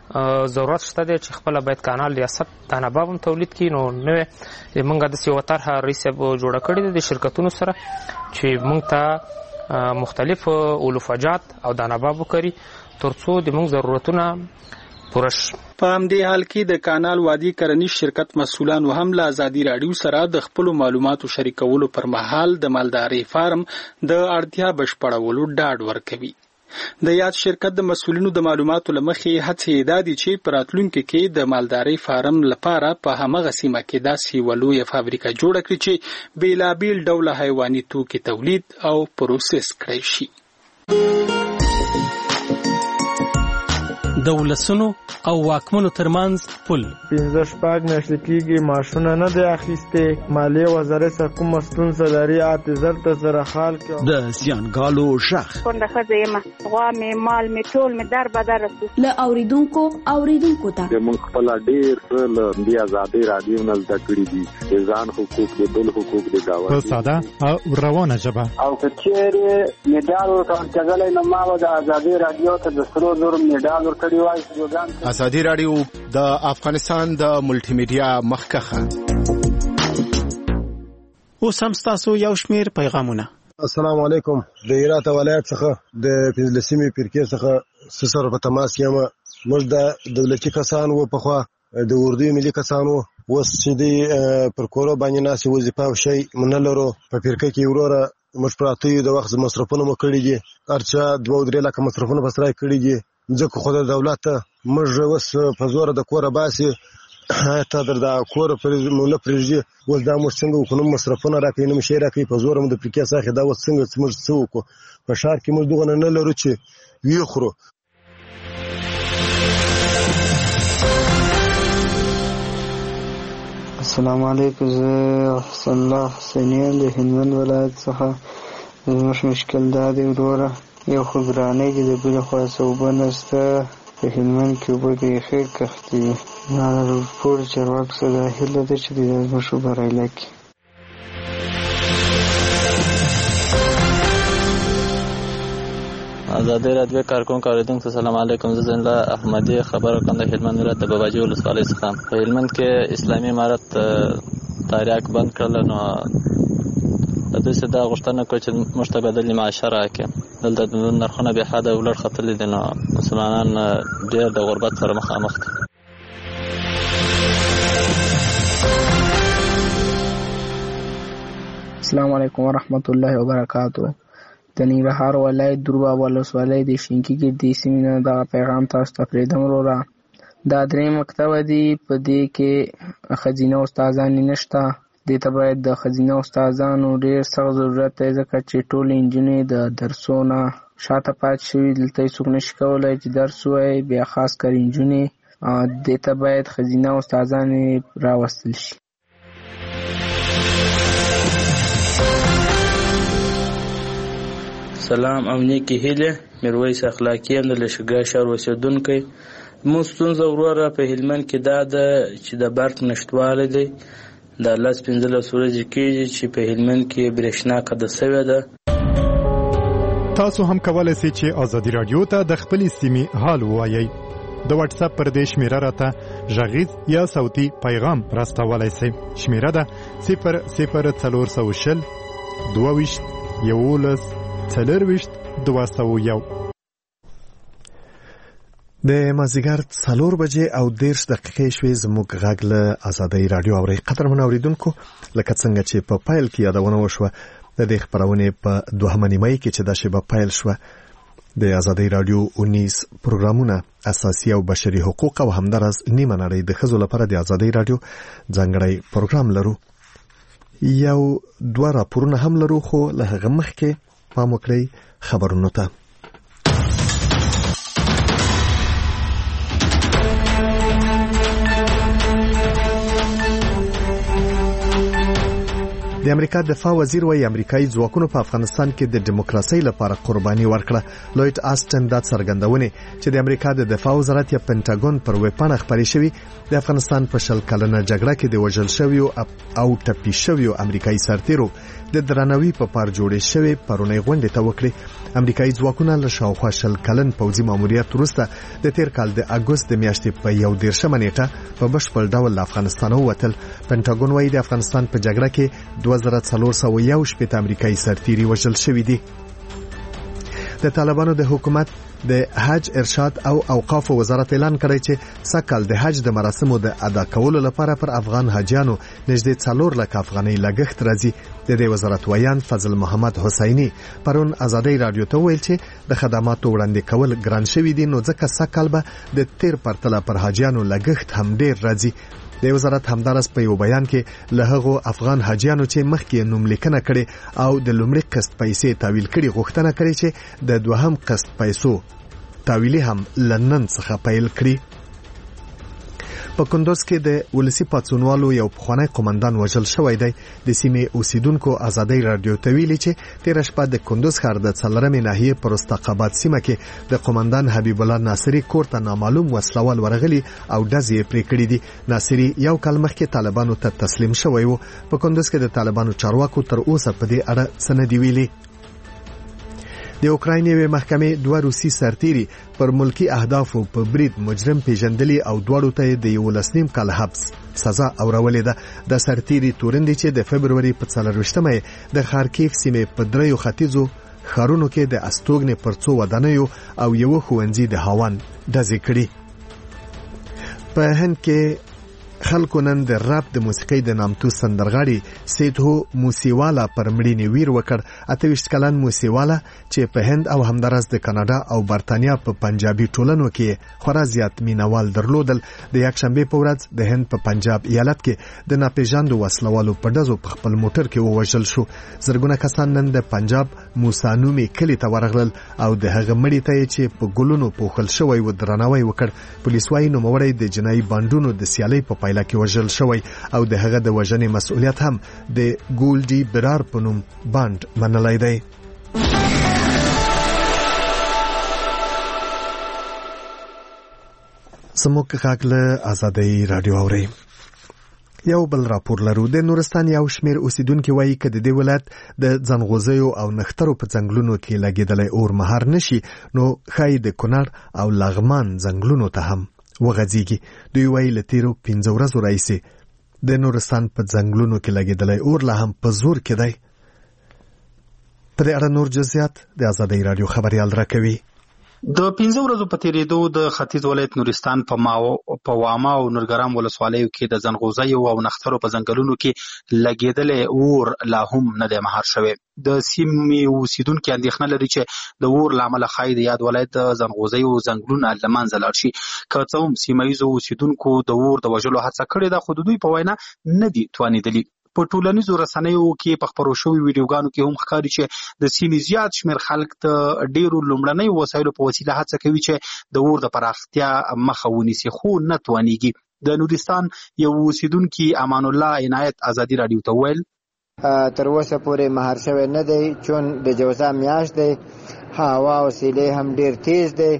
ضرورت شته دی چې خپل باید کانال ریاست دانه باب هم تولید کړي. نو نوې موږ د یوه طرحه رئیس صاحب جوړه کړې ده د شرکتونو سره چې موږ ته مختلف علوفجات او دانه باب وکړي تر څو د موږ ضرورتونه پوره شي. په همدې حال کې د کانال وادي کرنیز شرکت مسؤلانو هم له ازادي راډیو سره د خپلو معلوماتو شریکولو پر مهال د مالداري فارم د اړتیا بشپړولو ډاډ ورکوي. د یاد شرکت د مسؤلینو د معلوماتو له مخې هڅې دا دي چې په راتلونکي کې د مالداري فارم لپاره په همغه سیمه کې داسې یوه لویه فابریکه جوړه کړي چې بېلابېل ډوله حیواني توکي تولید او پروسس کړی شي. د ولسونو او واکمنو ترمنځ پل پنځه شپږ میاشتې کېږي معاشونه نه دی اخیستې. مالیې وزارت څخه کومه ستونزه لري اته زر ته سره حال کړه. د زیانګالو غږ کونډه ښځه یم غوا مې مال مې ټول مې در بدر رسو له اوریدونکو اوریدونکو ته موږ خپل ډېر څه له دې ازادي راډیو نه زده کړي دي د ځان حقوق د بل حقوق د گاونډي په ساده او روانه ژبه او که چیرې میډال ورکړل کېدلی نو ما به د ازادي راډیو ته د سرو زرو میډال ورکړی وای. ازادي راډیو د افغانستان د ملټي میډیا مخکخه. اوس هم تاسو یو شمیر پیغامونه. السلام علیکم. د هرات ولایت څخه د پنځلسمې فرقې څخه سره په تماس یم. موږ د دولتي کسان وو په خوا د اردو ملي کسان وو اوس چې دی پر کورو باندې ناسي وظیفه او شی من لرو په فرقه کې وروره موږ پراته د وخت مصرفونه مو کړی دي ارچا دوه درې لکه مصرفونه بسرای کړی دي ځکه خو د دولت موږ اوس په زور د کوره باسي ته در د کوره پر مولا پرېږي اوس دا موږ څنګه وکړو مصرفونه راکړي نو شي راکړي په زور موږ د پریکیا ساخه دا اوس څنګه موږ څه وکړو په شهر کې موږ دغه نه لرو چې وی خورو. السلام علیکم. زه حسن الله حسینیان د هلمند ولایت څخه. زموږ مشکل دا دی وروره یو خو ګرانۍ چې د بلې خوا څه اوبه نشته په هلمند کې اوبه بیخي کښتې دي. ټول چارواکو څخه دا هیله ده چې دا زموږ بریالی کړي. ازادي راډیو کارکونکو اوریدونکو سلام علیکم. زه زین الله احمدی خبر کوم د هلمند ولایت د باباجي ولسوالۍ څخه. په هلمند کې اسلامي امارت تاریخ بند کړل نو د دې څخه دا غوښتنه کوي چې مشتبدل معاشره کې دلته د نرخونه به حد ولر خطلې دي نو مسلمانان ډېر د غربت سره مخامخ دي. السلام علیکم ورحمت الله وبرکاته. د ننګرهار ولایت دروباب ولسوالۍ د شینکي ګردې سیمې نه دغه پیغام تاسو ته پرېږدم وروره. دا درې مکتبه دي په دې کې ښځینه استادان نشته. دې ته باید د ښځینه استادانو ډېر سخت ضرورت دی ځکه چې ټولې نجونې د درسو نه شاته پاتې شوي. دلته هېڅوک نشي کولی چې درس ووایي بیا خاص کر نجونې. دې ته باید ښځینه استادانې راوستل شي. سلام او نیکی هیله. میرویس اخلاقی هم د لشګا شهر اوسیدونکی. مو ستونزه وروره په هلمند کې دا د چې د برق نشټواله دی د لاس پنځلس ورځې کېږي چې په هلمند کې برېښنا قطع شوې ده. تاسو هم کولای شئ چې ازادي رادیو ته د خپلې سیمې حال ووایئ. د واتس اپ پر دې شمیره راته غږیز یا صوتي پیغام راستولای شئ. شمیره ده صفر صفر څلور سوه شل دوه ویشت یولس څلور ویشت دوه سوه یو. د مازیګر څلور بجې او دېرش دقیقې شوې. زموږ غږ له ازادۍ رادیو اورئ. قدرمن اورېدونکو، لکه څنګه چې په پیل کې یادونه وشوه د دې خپرونې په دوهمه نیمایي کې چې دا شیبه پیل شوه د ازادۍ رادیو اونیس پروګرامونه اساسي او بشري حقوق او همدارس نیمه نړۍ د ښځو لپاره د ازادۍ رادیو ځانګړی پروګرام لرو. یو دوه راپورونه هم لرو، خو له هغه مخکې پام وکړئ خبرونو ته. د امریکا دفاع وزیر وايي امریکایي ځواکونو په افغانستان کې د دیموکراسي لپاره قرباني ورکړه. لوید آستن دا څرګندونه چې د امریکا د دفاع وزارت یا پینټاګون پر ویبپاڼه خبري شوی د افغانستان په شل کلنه جګړه کې د وژل شویو او ټپي شویو امریکایي سرتیرو د درناوي په پار جوړې شوی پرونی غونډه ته وکړي. امریکایي ځواکونه له شاوخوا شل کلن پوځي ماموریت وروسته د تیر کال د اګوست د میاشتې په یو دیرشمه نیټه په بشپړ ډول افغانستان ووتل. پینټاګون وايي د افغانستان په جګړه کې دوه زره څلور سوه یو شپږ امریکایي سرتیري وژل شوي دي. د طالبانو د حکومت د حج ارشاد او اوقاف وزارت اعلان کړی چې سکهال د حج د مراسمو د ادا کولو لپاره پر افغان حاجیانو نږدې څلور لک افغانۍ لګښت راځي. د دې وزارت ویان فضل محمد حسینی پرون ازادۍ رادیو ته ویل چې د خدماتو وړاندې کول ګران شوي دي، نو ځکه سکهال به د تیر پرتله پر حاجیانو لګښت هم ډیر راځي. د وزارت همدارس په یو بیان کې له هغو افغان حاجیانو چې مخکې نوملیکنه کړي او د لومړي قسط پیسې تحویل کړي غوښتنه کړې چې د دوهم قسط پیسو تحویل هم لنن څخه پیل کړي. په کندوز کې د ولسی پاتسونوالو یو پخوانی قومندان وژل شوی دی. د سیمې اوسیدونکو ازادۍ رادیو ته ویلي چې تیر شپه د کندوز ښار د څلورمې ناحیې پر استقامت سیمه کې د قومندان حبیب الله ناصری کور ته نامعلوم وسلوال ورغلي او ډزې پرې کړې دي. ناصری یو کال مخکې طالبانو ته تسلیم شوی و. په کندوز کې د طالبانو چارواکو تر اوسه په دې اړه څه نه دي ویلي. د اوکراین یوې محکمې دوه روسي سرتیري پر ملکی اهدافو په برید مجرم پیژندلي او دواړو ته د یولس نیم کال حبس سزا اورولې ده. د سرتیري تورندې چې د فبروري په څلرویشتمه د خارکیف سیمې په دریو ختیځو ښارونو کې د استوګنې پر څو ودانیو او یو ښوونځي د هاوان ډزې کړي. په هند کې خلکو نن د راب د موسیقۍ د نامتو سندرغاړي سیدهو موسیوالا پر مړینې ویر وکړ. اته ویشت کلن موسیوالا چې په هند او همدارس د کاناډا او برتانیا په پنجابي ټولنو کې خورا زیات مینوال درلودل. د یکشنبه په ورځ د هند په پنجاب ایالت کې د ناپېژاندو وسلوالو په ډزو په خپل موټر کې ووژل شو. زرګونه کسان نن د پنجاب موسانومي کلی ته ورغلل او د هغه مړي ته چې په ګلونو پوښل شوی و درناوی وکړ. پولیس وايي نوموړی د جنایي بانډونو د سیالۍ په پایله کې وژل شوی او د هغه د وژنې مسؤلیت هم د ګولډي برار په نوم بانډ منلی دی. زموږ غږ له ازادۍ رادیو اورئ. یو بل راپور لرو. د نورستان یو شمیر اوسیدونکو وایي چې د دې ولایت د ځنغوزیو او نخترو په ځنګلونو کې لګیدلې اور مهار نشي، نو ښایي د کونړ او لغمان ځنګلونو ته هم وغځیږي. دوی وایي له تیرو پنځه ورځو راهیسې د نورستان په ځنګلونو کې لګیدلې اور لا هم په زور کې دی. په دې اړه نور جزئیات د ازادۍ رادیو خبريال راکوي. د پنځه ورځو په تیریدو د ختیځ ولایت نورستان په ماو په واما او نورګرام ولسوالیو کې د ځنغوزیو او نخترو په ځنګلونو کې لګیدلې اور لا هم نه دی مهار شوی. د سیمې اوسیدونکو اندېښنه لري چې د اور لامل خای د یاد ولایت د ځنغوزیو ځنګلونه له منځه لاړ شي. که څه هم سیمه ییزو اوسیدونکو د اور د وژلو هڅه کړې ده، خو د دوی په وینا نه دي توانېدلي. په ټولنیزو رسنیو کې په خپرو شوي ویډیوګانو کې هم ښکاري چې د سیمې زیات شمېر خلک د ډېرو لومړنیو وسایلو په وسیله هڅه کوي چې د اور د پراختیا مخه ونیسي، خو نه توانېږي. د نورستان یو اوسیدونکي امان الله عنایت ازادي راډیو ته وویل تر اوسه پورې مهار شوی نه دی، چون د جوزا میاشت دی، هوا او سیلې هم ډېر تیز دی.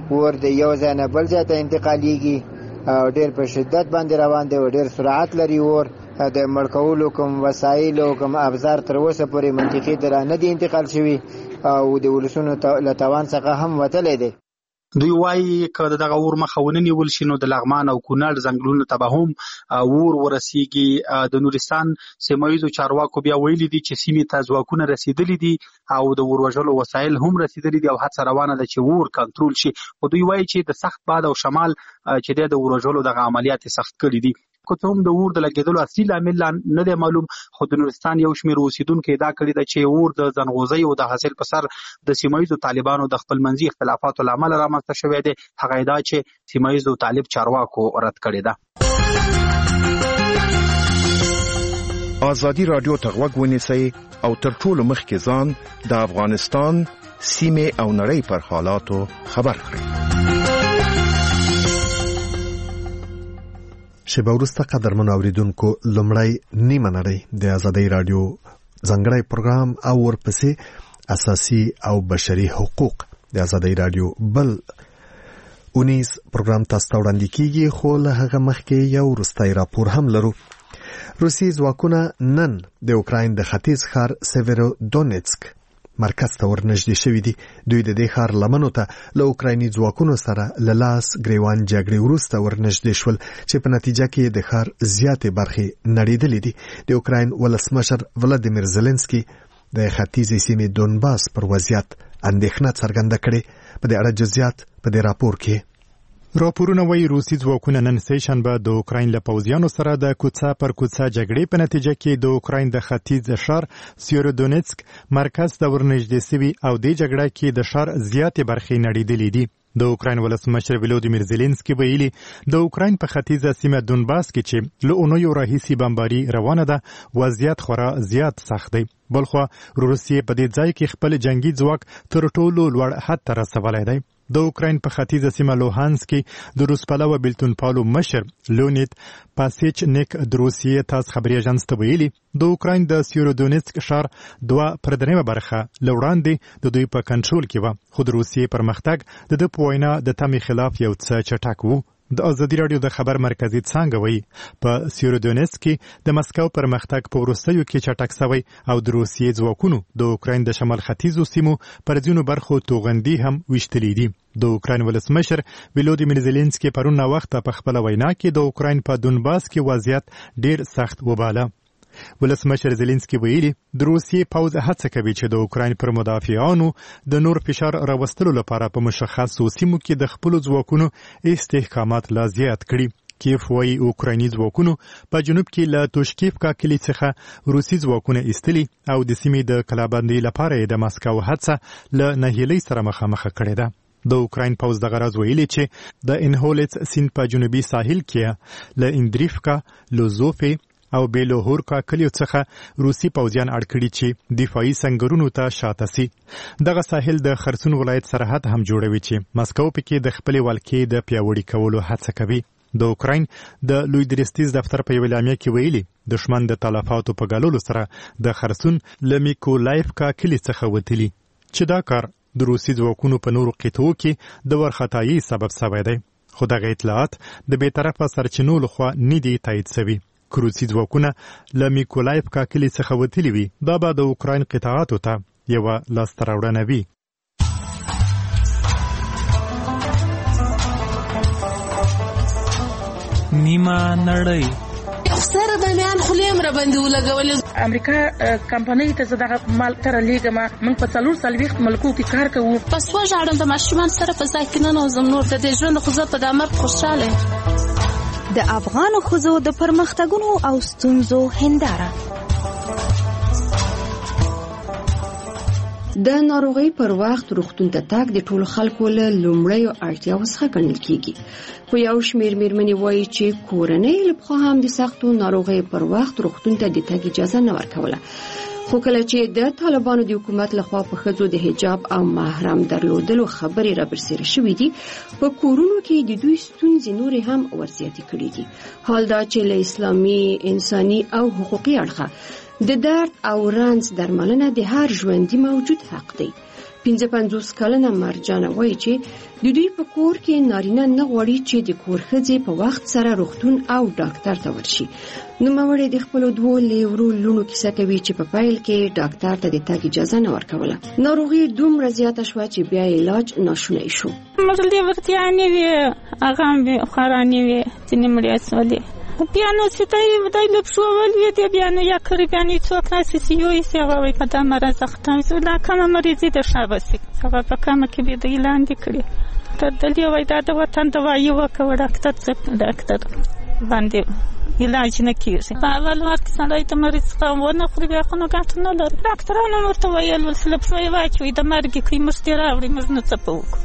ور د یو ځای نه بل ځای ته انتقالیږي او ډېر په شدت باندې روان دی او ډېر سرعت لري. ور د مړ کولو کوم وسایل او کوم ابزار تر اوسه پورې منطقي ډول نه دي انتقال شوي او د ولسونو له توان څخه هم وتلی دی. دوی وایي که دغه اور مخه ونه نیول شي نو د لغمان او کونړ ځنګلونو ته به هم اور ورسیږي. د نورستان سیمه ییزو چارواکو بیا ویلي دي چې سیمې ته ځواکونه رسیدلي دي او د اور وژلو وسایل هم رسیدلي دي او هڅه روانه ده چې اور کنټرول شي. خو دوی وایي چې د سخت باد او شمال چې د اور وژلو دغه عملیات سخت کړي دي. که څه هم د اور د لګېدلو اصلي لامل نه دی معلوم، خو د نورستان یو شمېر اوسېدونکو ادعا کړې ده چې اور د ځنغوزۍ او د حاصل په سر د سیمه ییزو طالبانو د خپلمنځي اختلافاتو له امله رامنځته شوی دی. هغه ادعا چې سیمه ییزو طالب چارواکو رد کړې ده. ازادي راډیو ته غوږ ونیسئ او تر ټولو مخکې ځان د افغانستان سیمې او نړۍ پر حالاتو خبر کړئ. شیبه وروسته قدرمنو اوریدونکو لومړی نیمه نړۍ د ازادۍ راډیو ځانګړی پروګرام او ورپسې اساسي او بشري حقوق د ازادۍ راډیو بل اونیز پروګرام تاسو ته وړاندې کیږي. خو له هغه مخکې یو وروستی راپور هم لرو. روسي ځواکونه نن د اوکراین د ختیځ ښار سیویرودونیتسک مرکز ته ورنږدې شوي دي. دوی د دې ښار لمنو ته له اوکرایني ځواکونو سره له لاس ګریوان جګړې وروسته ورنږدې شول چې په نتیجه کې د ښار زیاتې برخې نړېدلې دي. د اوکراین ولسمشر ولادیمیر زيلنسکي د ختیځې سیمې دونباس پر وضعیت اندېښنه څرګنده کړې. په دې اړه جزئیات په دې راپور کې. راپورونه وایي روسي ځواکونه نن سه شنبه د اوکراین له پوځیانو سره د کوڅه پر کوڅه جګړې په نتیجه کې د اوکراین د ختیځ ښار سیویرودونیتسک مرکز ته ورنږدې شوي او د جګړې کې د ښار زیاتې برخې نړېدلې دي. د اوکراین ولسمشر ولادیمیر زيلنسکي ویلي د اوکراین په ختیځه سیمه دونباس کې چې له اونیو راهیسې بمباري روانه ده وضعیت خورا زیات سخت دی. بلخو روسیې په دې ځای کې خپل جنگي ځواک تر ټولو لوړ حد ته رسولی دی. د اوکراین په ختیځه سیمه لوهانسک کې د روس پلوه بیلتون پالو مشر لونیت پاسیچنیک د روسیې تاس خبري اژانس ته ویلي د اوکراین د سیویرودونیتسک ښار دوه پر درېمه برخه له وړاندې د دوی په کنټرول کې وه، خو د روسیې پرمختګ د ده په وینا د تمې خلاف یو څه چټک و. د ازادي راډیو د خبر مرکزي څانګه وایي په سیویرودونیتسک کې د مسکو پرمختګ په وروستیو کې چټک شوی او د روسیې ځواکونو د اوکراین د شمال ختیځو سیمو پر ځینو برخو توغندي هم ویشتلي دي. د اوکراین ولسمشر ولادیمیر زيلنسکي پرون وخت په خپل وینا کې د اوکراین په دونباس کې وضعیت ډیر سخت وباله. ولسمشر زيلنسکي ویلي د روسیې پوځ هڅه کوي چې د اوکراین پر مدافعانو د نور فشار راوستلو لپاره په مشخصو سیمو کې د خپل ځواکونو استحکامات لا زیات کړي. کیف وایي اوکرایني ځواکونو په جنوب کې له توشکیفکا کلي څخه روسي ځواکونه ایستلي او د سیمې د کلابندۍ لپاره د مسکو هڅه له نهیلۍ سره مخامخ کړې ده. د اوکراین پوځ دغه راز ویلي چې د انهولټس سیند په جنوبي ساحل کې له اندریفکا لوزوفي او بیلوهورکا کلیو څخه روسي پوځیان اړ کړي چې دفاعي سنگرونو ته شاته سي. دغه ساحل د خرسون ولایت سرحد هم جوړوي چې مسکو پکې د خپل ولکې د پیاوړي کولو هڅه کوي. د اوکراین د لوی درستیز دفتر په یو اعلامیه کې ویلي دشمن د تلفاتو په ګالولو سره د خرسون له میکولایفکا کلی څخه وتلی چې دا کار د روسي ځواکونو په نورو قطعو کې د ورختایي سبب شوی دی. خو دغه اطلاعات د بیطرفه سرچینو لخوا نه دي تایید شوي. که روسي ځواکونه له میکولایفکا کلي څخه وتلي وي دا به د اوکراین قطعاتو ته یوه لاسته راوړنه وي. نیمه نړۍ سره د میان خلیم را باندې ولګولې. امریکا کمپنۍ ته زداغه مال تر لیګما من په څلور سلويخت ملکو کې کار کوو. پس وژاړم د ماشومان سره په ځای کې نه نوزم نور د دې ژوند خو زه په دامر خوشاله. د افغان ښځو د پرمختګونو او ستونزو هنداره. د ناروغۍ پر وخت روغتون ته تګ د ټولو خلکو له لومړیو اړتیاوو څخه ګڼل کیږي. خو یو شمېر مېرمنې وایي چې کورنۍ له پخوا هم د سختو ناروغیو پر وخت روغتون ته د تګ اجازه نه ورکوله. خو کله چې د طالبانو د حکومت لخوا په ښځو د حجاب او محرم درلودلو خبرې را برسېره شوې دي په کورونو کې د دوی ستونزې نورې هم ورزیاتې کړې دي. حال دا چې له اسلامي انساني او حقوقي اړخه د درد او رنځ درملنه د هر ژوندي موجود حق دی. پنځه پنځوس کلنه مرجانه وایي چې د دوی په کور کې نارینه نه غواړي چې د کور ښځې په وخت سره روغتون او ډاکټر ته ورشي. نوموړی د خپلو دوو لیورو لوڼو کیسه کوي چې په پیل کې ډاکټر ته د تګ اجازه نه ورکوله. ناروغي دومره زیاته شوه چې بیا علاج ناشونی شو. موږ لیورتیانې وې، هغه هم وې، خوارانې وې، ځینې مړې شولې. بیا نو چې دی دی لږ ښه ولوېد، بیا نو یا کړي بیا نو څوک راسي چې یوسي هغه وایي په دا مرض اخته شو، دا کومه مریضي ده ښه به شي. هغه په کومه کې بیا دوی لاندې کړي. ته دلې وایي دا د وطن دوایي وکړه، ډاکټر څه ډاکټر باندې علاج نه کېږي. په اول وخت کې سړی د مریض څخه ونه خوري بیا خو نو ګټه نه لري. ډاکټرانو ورته ویل ول چې له پښو یې واچوئ، د مرګ کوي، موږ دې راوړي، موږ نو څه به وکړو.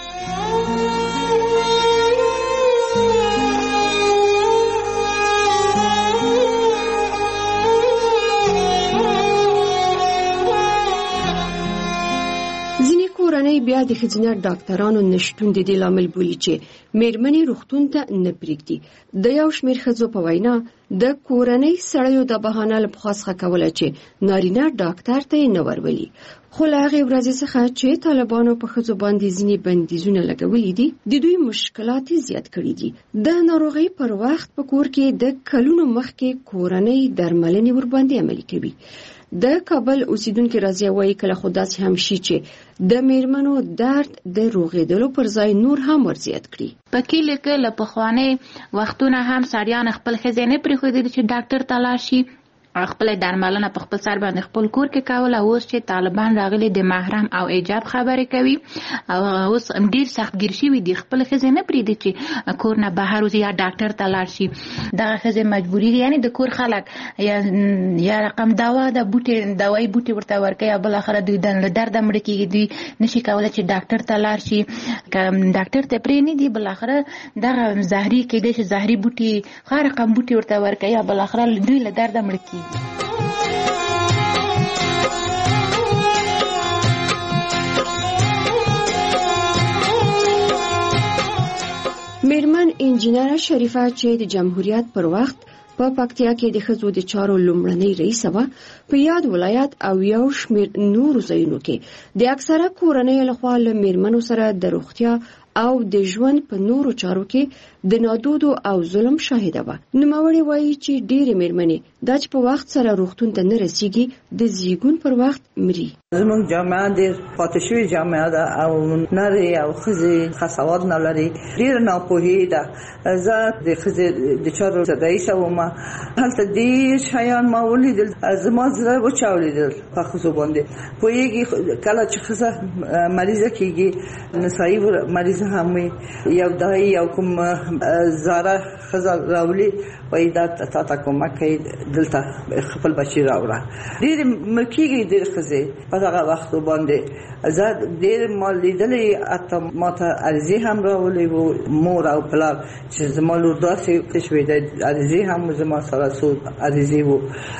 کورنۍ بیا د ښځینه ډاکټرانو نشتون د دې لامل بولي چې میرمنې روغتون ته نه پرېږدي. د یو شمېر ښځو په وینا د کورنۍ سړیو د بهانه له پخوا څخه کوله چې نارینه ډاکټر ته یې نه ورولي. خو له هغې ورځې څخه چې طالبانو په ښځو باندې ځینې بندیزونه لګولي دي، د دوی مشکلات زیات کړي دي. د ناروغۍ پر وخت په کور کې د کلونو مخکې کورنۍ درملنې ورباندې عملي کوي. د کابل اوسیدونکو راځي وایي کله خو داسې هم شي چې د میرمنو درد د روغېدلو پر ځای نور هم ورزیات کړي. په کله کې له پخواني وختونه هم سړیان خپل ښځې نه پرېښودل چې ډاکټر ته لاړ شي، خپل درملنه په خپل سر باندې خپل کور کې کوله. اوس چې طالبان راغلي د محرم او ایجاب خبرې کوي او اوس ډیر سختګیر شوي دي، خپل ښځې نه پرېږدي چې کور نه بهر وځي یا ډاکټر ته لاړ شي. دغه ښځې مجبوري دي، یعنې د کور خلک یا یا رقم دوا د بوټي دوایي بوټي ورته ورکوي او بالاخره دوی له درده مړه کېږي، دوی نشي کولی چې ډاکټر ته لاړ شي. که ډاکټر ته پرېنږدي بالاخره دغه زهري کېدای شي زهري بوټي ښه رقم بوټي ورته ورکوي او بالاخره دوی له درده مړه کېږي. میرمن انجینر شریفه چې د جمهوریت پر وخت په پکتیا کې د ښځو د چارو لومړنۍ رئیسه وه، په یاد ولایت او یو شمېر نورو ځایونو کې د اکثره کورنیو لخوا له میرمنو سره د روغتیا او د ژوند په نورو چارو کې د نادودو او ظلم شاهده وه. نوموړې وایي چې ډېرې میرمنې دا چې په وخت سره روغتون ته نه رسیږي د زیږون پر وخت مري. زموږ جامعه ډېر پاتې شوې جامعه ده او نرۍ او ښځې ښه سواد نه لري، ډېره ناپوهي ده. زه د ښځې د چارو رئیسه ومه، هلته ډېر شیان ما ولیدل، زما زړه وچاودېدل په ښځو باندې. پوهېږي کله چې ښځه مریضه کېږي، نسایي مریضه هم وي، یو دای یو کوم زاره ښځه راولي وایي دا تا ته کومک کوي، دلته خپل بچي راوړه. ډېرې مړه کېږي ډېرې ښځې په دغه وختو باندې. زه ډېر ما لیدلې، حتی ما ته عریضې هم راولې وو، مور او پلار چې زما لور داسې شوې ده، عریضې هم زما سره څو عریضې وو.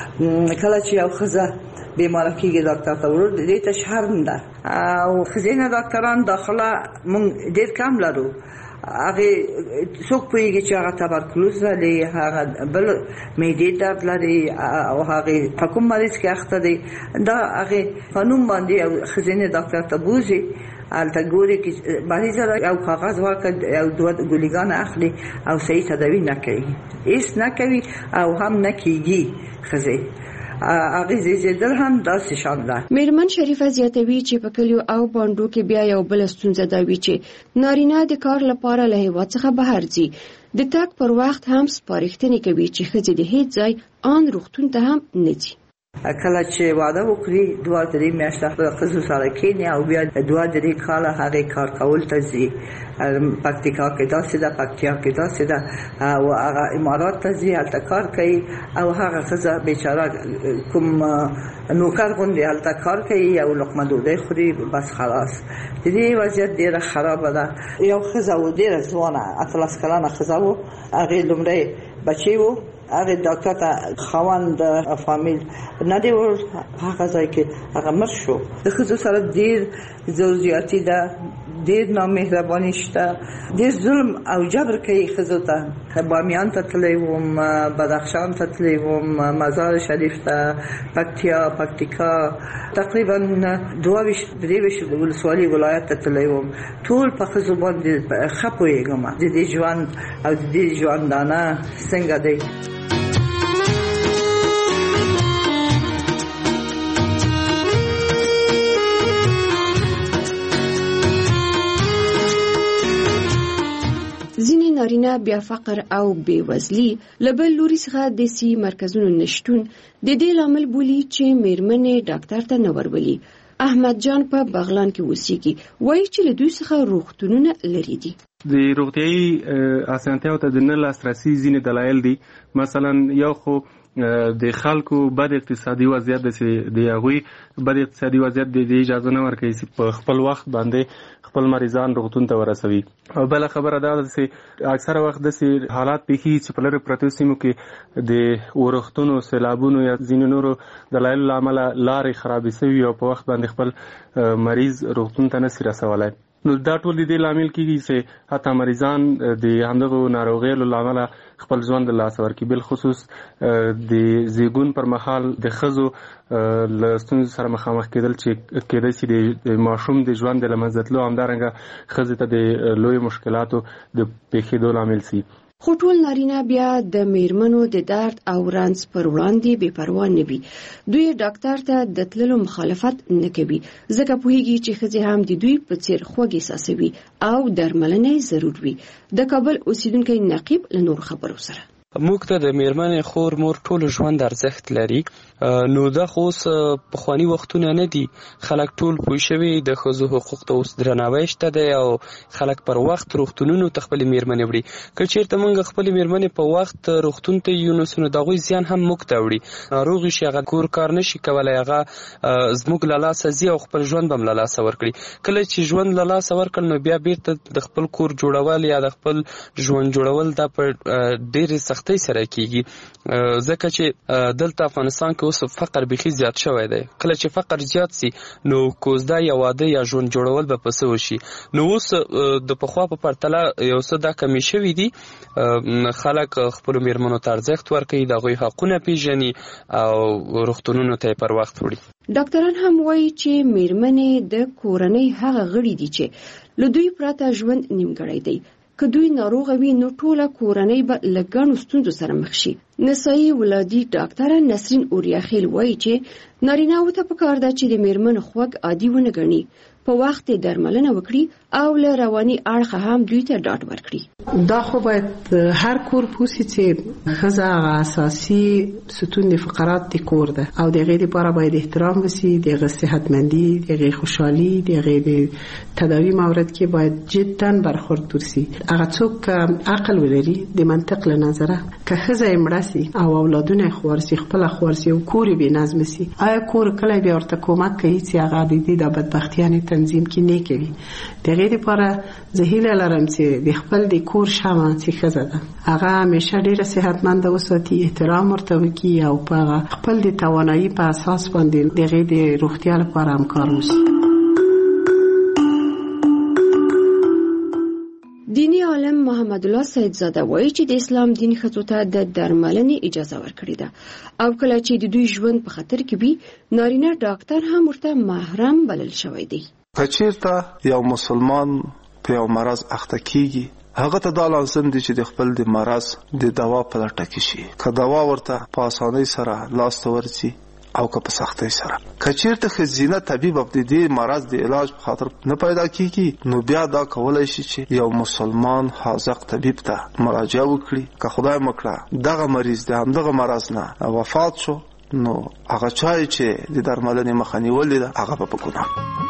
کله چې یو ښځه بیماره کېږي ډاکټر ته ورور دې ته شرم ده، او ښځینه ډاکټران داخله مونږ ډېر کم لرو. هغه څوک پوهیږي چې هغه تبرکلوز لري، هغه بل معدې درد لري او هغه په کوم مریض کې اخته دی، دا هغه قانون باندې او ښځینه ډاکټر ته بوزي. البته ګوري چې مریض او کاغذ ورکړي او دوه ګولګان اخلي او صحیح تداوی نه کوي، هیڅ نه کوي او هم نه کیږي. ښځې هغه زیږیدل هم داسې شان ده. میرمن شریفه زیاتوي چې په کلیو او بانډو کې بیا یو بل ستونزه دا وي چې نارینه د کار لپاره له هیواد څخه بهر ځي، د تګ پر وخت هم سپارښتنې کوي چې ښځې د هیڅ ځای آن روغتون ته هم نه ځي. کله چې واده وکړي دوه درې میاشتې خپل ښځو سره کېني او بیا دوه درې کاله هغې کار کول ته ځي. پکتیکا کې داسې ده، پکتیا کې داسې ده، او هغه امارات ته ځي، هلته کار کوي او هغه ښځه بیچاره کوم نوکر غوندې هلته کار کوي، یو لقمه ډوډۍ خوري، بس خلاص. د دې وضعیت ډېره خرابه ده. یو ښځه و ډېره ځوانه اتلس کلنه ښځه و، هغې لومړی بچی و، هغه ډاکټر ته خاوند فامیل نه دی ور هغه ځای کې هغه مر شو. د ښځو سره ډېر ضرورتي ده، ډېر نامهرباني شته، ډېر ظلم او جبر کوي ښځو ته. بامیان ته تللی وم، بدخشان ته تللی وم، مزار شریف ته، پکتیا، پکتیکا، تقریبا دوه ویشت درې ویشت ولسوالي ولایت ته تللی وم. ټول په ښځو باندې ښه پوهېږم د دې ژوند او د دې ژوندانه څنګه دی. ځینې نارینه بیا فقر او بېوزلي له بل لوري څخه د سي مرکزونو نشتون د دې لامل بولي چې میرمنې ډاکټر ته نه ورولي. احمد جان په بغلان کې اوسېږي، وایي چې له دوی څخه روغتونونه لرې دي. د روغتیایي اسانتیاو ته د نه لاسرسي ځینې دلایل دي. مثلا یو خو د خلکو بد اقتصادي وضعیت د هغوی بد اقتصادي وضعیت د اجازه نه ورکوي چې په خپل وخت باندې خپل مریضان روغتون ته ورسوي. او بله خبره دا ده چې اکثره وخت داسې حالات پیښیږي چې په لرې پرتو سیمو کې د ورښتونو، سیلابونو یا ځینو نورو دلایلو له امله لارې خرابې شوي او په وخت باندې خپل مریض روغتون ته نشي رسولی. نو دا ټول د دې لامل کېږي چې حتی مریضان د همدغو ناروغیو له امله خپل ژوند له لاسه ورکړي. بالخصوص د زیږون پر مهال د ښځو له ستونزو سره مخامخ کېدل چې کېدای شي د ماشوم د ژوند د له منځه تلو، همدارنګه ښځې ته د لویو مشکلاتو د پیښېدو لامل شي. خو ټول نارینه بیا د میرمنو د درد او رنځ پر وړاندې بې پروا نه وي. دوی ډاکټر ته د تللو مخالفت نه کوي، ځکه پوهیږي چې ښځې هم د دوی په څیر خوږ احساسوي او درملنه ضرور وي. د کابل اوسیدونکی نقیب له نور خبرو سره موږ ته د میرمنې خور مور ټول ژوند ارزښت لري. نو دا خو اوس پخواني وختونه نه دي، خلک ټول پوه شوي د ښځو حقوق ته اوس درناوی شته دی او خلک پر وخت روغتونونو ته خپلې میرمنې وړي. که چېرته موږ خپلې میرمنې په وخت روغتون ته یو نو د هغوی زیان هم موږ ته وړي. ناروغ شي، هغه کور کار نشي کولی، هغه زموږ له لاسه ځي او خپل ژوند به هم له لاسه ورکړي. کله چې ژوند له لاسه ورکړل نو بیا بیرته د خپل کور جوړول یا د خپل ژوند جوړول دا په ډېرې سختۍ سره کېږي، ځکه چې دلته افغانستان کې اوس فقر بیخي زیات شوی دی. کله چې فقر زیات سي نو کوزده یا واده یا ژوند جوړول به پسه وشي. نو اوس د پخوا په پرتله یو څه دا کمی شوي دي. خلک خپلو میرمنو ته ارزښت ورکوي، د هغوی حقونه پیژني او روغتونونو ته یې پر وخت وړي. ډاکټران هم وایي چې میرمنې د کورنۍ هغه غړي دي چې له دوی پرته ژوند نیمګړی دی. که دوی ناروغه وي نو ټوله کورنۍ به له ګڼو ستونزو سره مخ شي. نسایي ولادي ډاکټره نسرین اوریاخیل وایي چې نارینه‌وو ته پکار ده چې د میرمنو خوږ عادي ونه ګڼي، په وخت درملنه وکړي او له رواني اړخه هم دوی ته ډاډ ورکړي. دا خو باید هر کور پوسی چې ښځه اساسي ستون د فقرات د کور ده او د هغې لپاره باید احترام وسي، د هغې صحتمندي، د هغې خوشحالي، د هغې د تداوي مورد کې باید جدا برخورد وسي. هغه څوک عقل ولري د منطق له نظره که ښځه یې مړه سي او اولادونه یې خوارسي، خپله خوارسي او کور یې بېنظمه سي، آیا کور کله بیا ورته کومک کوي چې هغه د دې د بدبختیانې تنظیم کې نه کوي؟ د هغې لپاره زه هیله لرم چې د خپل د کور شمع چې ښځه ده هغه همیشه ډېره صحتمنده وساتي، احترام ورته وکړي او په خپل د توانایي په اساس باندې د هغې د روغتیا لپاره هم کار وشي. دینی عالم محمد الله سیدزاده وایي چې د اسلام دین ښځو ته د درملنې اجازه ورکړې ده او کله چې د دوی ژوند په خطر کې وي نارینه ډاکټر هم ورته محرم بلل شوی دی. که چېرته یو مسلمان په یو مرض اخته کیږي هغه ته دا لازم دي چې د خپل د مرض د دوا په لټه کې شي. که دوا ورته په اسانۍ سره لاس ته ورځي او که په سختۍ سره. که چېرته ښځینه طبیب د دې مرض د علاج په خاطر نه پیدا کیږي نو بیا دا کولی شي چې یو مسلمان حاذق طبیب ته مراجعه وکړي. که خدای مکړه دغه مریض د همدغه مرض نه وفات شو نو هغه چا چې د درملنې مخه نیولې ده هغه به په ګناه.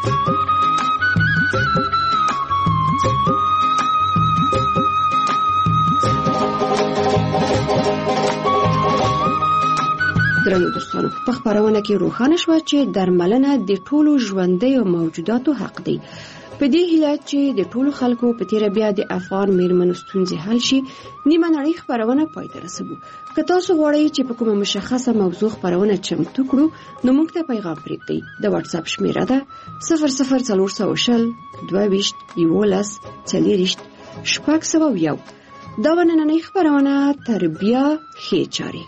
درنو دوستانو، په خپرونه کې روښانه شوه چې درملنه د ټولو ژوندیو موجوداتو حق دی. په دې هیله چې د ټولو خلکو په تیره بیا د افغان میرمنو ستونزې حل شي، نیمه نړۍ خپرونه پای ته رسوو. که تاسو غواړئ چې په کومه مشخصه موضوع خپرونه چمتو کړو نو موږ ته پیغام پرېږدئ. د واتس اپ شمیره ده صفر صفر څلور سوه شل دوه ویشت یولس څلېرویشت شپږ سوه یو. دا به نننۍ خپرونه تر بیا ښې چارې.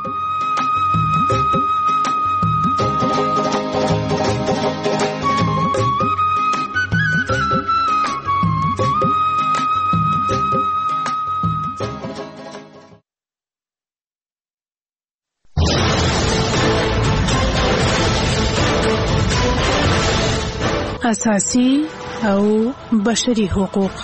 اساسي او بشري حقوق.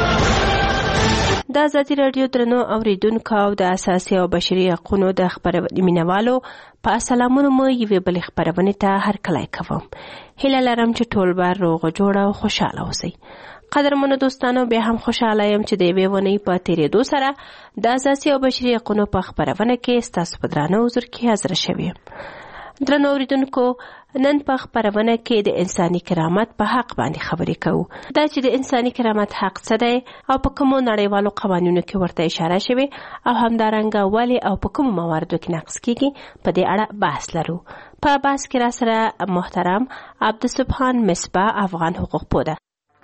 د ازادي راډیو درنو اوریدونکو او د اساسي او بشري حقوقو د خبرونې مینوالو په سلامونو مو یوې بلې خبرونې ته هرکلی کوم. هیله لرم چې ټول به روغ جوړ او خوشاله اوسئ. قدرمنو دوستانو، بیا هم خوشاله یم چې د یوې اونۍ په تېرېدو سره د اساسي او بشري حقوقو په خبرونه کې ستاسو په درانه حضور کې حاضره شوې یم. درنو اوریدونکو، نن په خبرونه کې د انساني کرامت په حق باندې خبرې کوو. دا چې د انساني کرامت حق څه دی او په کومو نړیوالو قوانینو کې ورته اشاره شوې او همدارنګه ولې او په کومو مواردو کې نقض کیږي، په دې اړه بحث لرو. په بحث کې را سره محترم عبدالسبحان مصباح، افغان حقوق پوده.